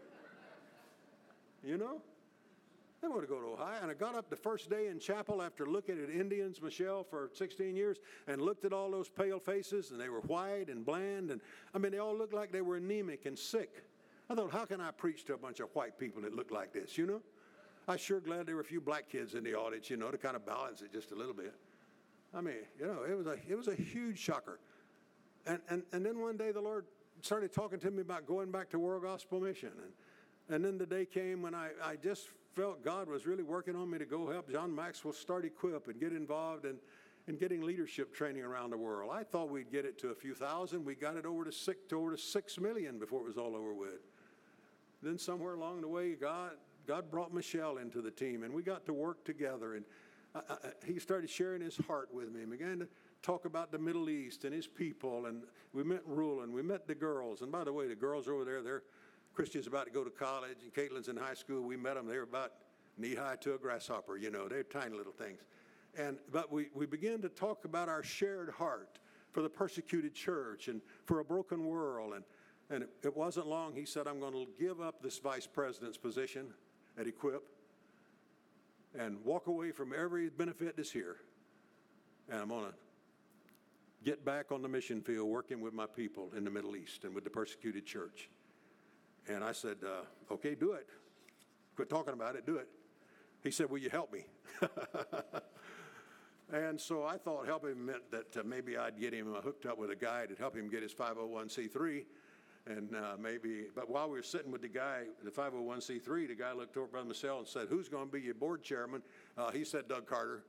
You know? They want to go to Ohio. And I got up the first day in chapel after looking at Indians, Michelle, for 16 years, and looked at all those pale faces, and they were white and bland. And I mean, they all looked like they were anemic and sick. I thought, how can I preach to a bunch of white people that look like this, you know? I was sure glad there were a few black kids in the audience, you know, to kind of balance it just a little bit. I mean, you know, it was a huge shocker. And then one day the Lord started talking to me about going back to World Gospel Mission. And then the day came when I just felt God was really working on me to go help John Maxwell start Equip and get involved in getting leadership training around the world. I thought we'd get it to a few thousand. We got it over to 6 million before it was all over with. Then somewhere along the way, God brought Michelle into the team, and we got to work together. And he started sharing his heart with me and began to talk about the Middle East and his people. And we met Rulon. We met the girls. And by the way, the girls over there, they're Christians about to go to college, and Caitlin's in high school. We met them. They were about knee-high to a grasshopper, you know. They're tiny little things. But we began to talk about our shared heart for the persecuted church and for a broken world. And it wasn't long, he said, I'm going to give up this vice president's position at Equip and walk away from every benefit that's here. And I'm going to get back on the mission field working with my people in the Middle East and with the persecuted church. And I said, okay, do it. Quit talking about it, do it. He said, will you help me? And so I thought helping meant that maybe I'd get him hooked up with a guy to help him get his 501c3. And but while we were sitting with the guy, the 501c3, the guy looked over at Brother Michelle and said, who's going to be your board chairman? He said, Doug Carter.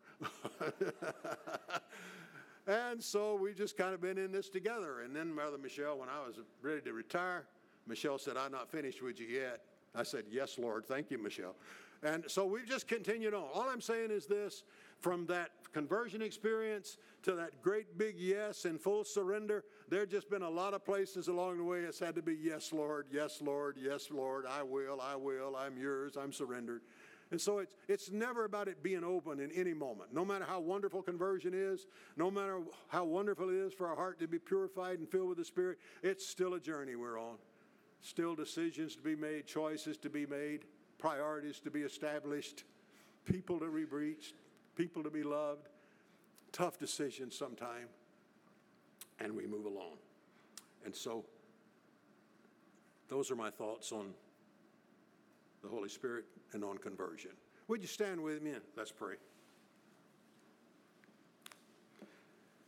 And so we just kind of been in this together. And then Brother Michelle, when I was ready to retire, Michelle said, I'm not finished with you yet. I said, yes, Lord. Thank you, Michelle. And so we've just continued on. All I'm saying is this, from that conversion experience to that great big yes and full surrender, there have just been a lot of places along the way it's had to be yes, Lord, yes, Lord, yes, Lord, I will, I'm yours, I'm surrendered. And so it's never about it being open in any moment. No matter how wonderful conversion is, no matter how wonderful it is for our heart to be purified and filled with the Spirit, it's still a journey we're on. Still decisions to be made, choices to be made, priorities to be established, people to be reached, people to be loved, tough decisions sometime, and we move along. And so those are my thoughts on the Holy Spirit and on conversion. Would you stand with me and let's pray.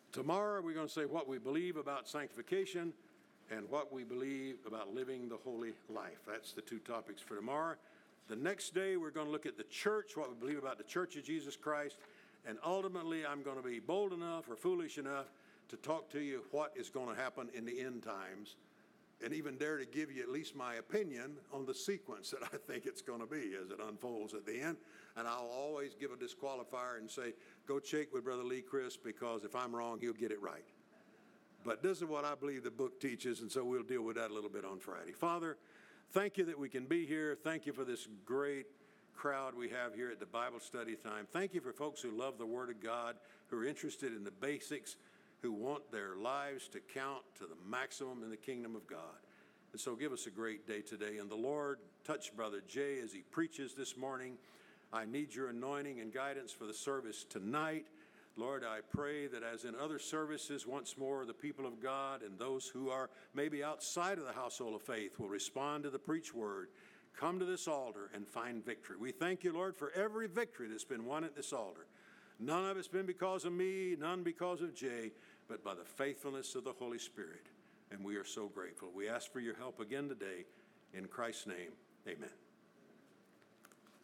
Tomorrow we're going to say what we believe about sanctification and what we believe about living the holy life. That's the two topics for tomorrow. The next day we're going to look at the church, what we believe about the Church of Jesus Christ, and ultimately I'm going to be bold enough or foolish enough to talk to you what is going to happen in the end times, and even dare to give you at least my opinion on the sequence that I think it's going to be as it unfolds at the end. And I'll always give a disqualifier and say, go check with Brother Lee Chris, because if I'm wrong, he'll get it right. But this is what I believe the book teaches, and so we'll deal with that a little bit on Friday. Father, thank you that we can be here. Thank you for this great crowd we have here at the Bible study time. Thank you for folks who love the Word of God, who are interested in the basics, who want their lives to count to the maximum in the kingdom of God. And so give us a great day today. And the Lord, touch Brother Jay as he preaches this morning. I need your anointing and guidance for the service tonight. Lord, I pray that as in other services, once more, the people of God and those who are maybe outside of the household of faith will respond to the preached word, come to this altar and find victory. We thank you, Lord, for every victory that's been won at this altar. None of it's been because of me, none because of Jay, but by the faithfulness of the Holy Spirit. And we are so grateful. We ask for your help again today. In Christ's name, amen.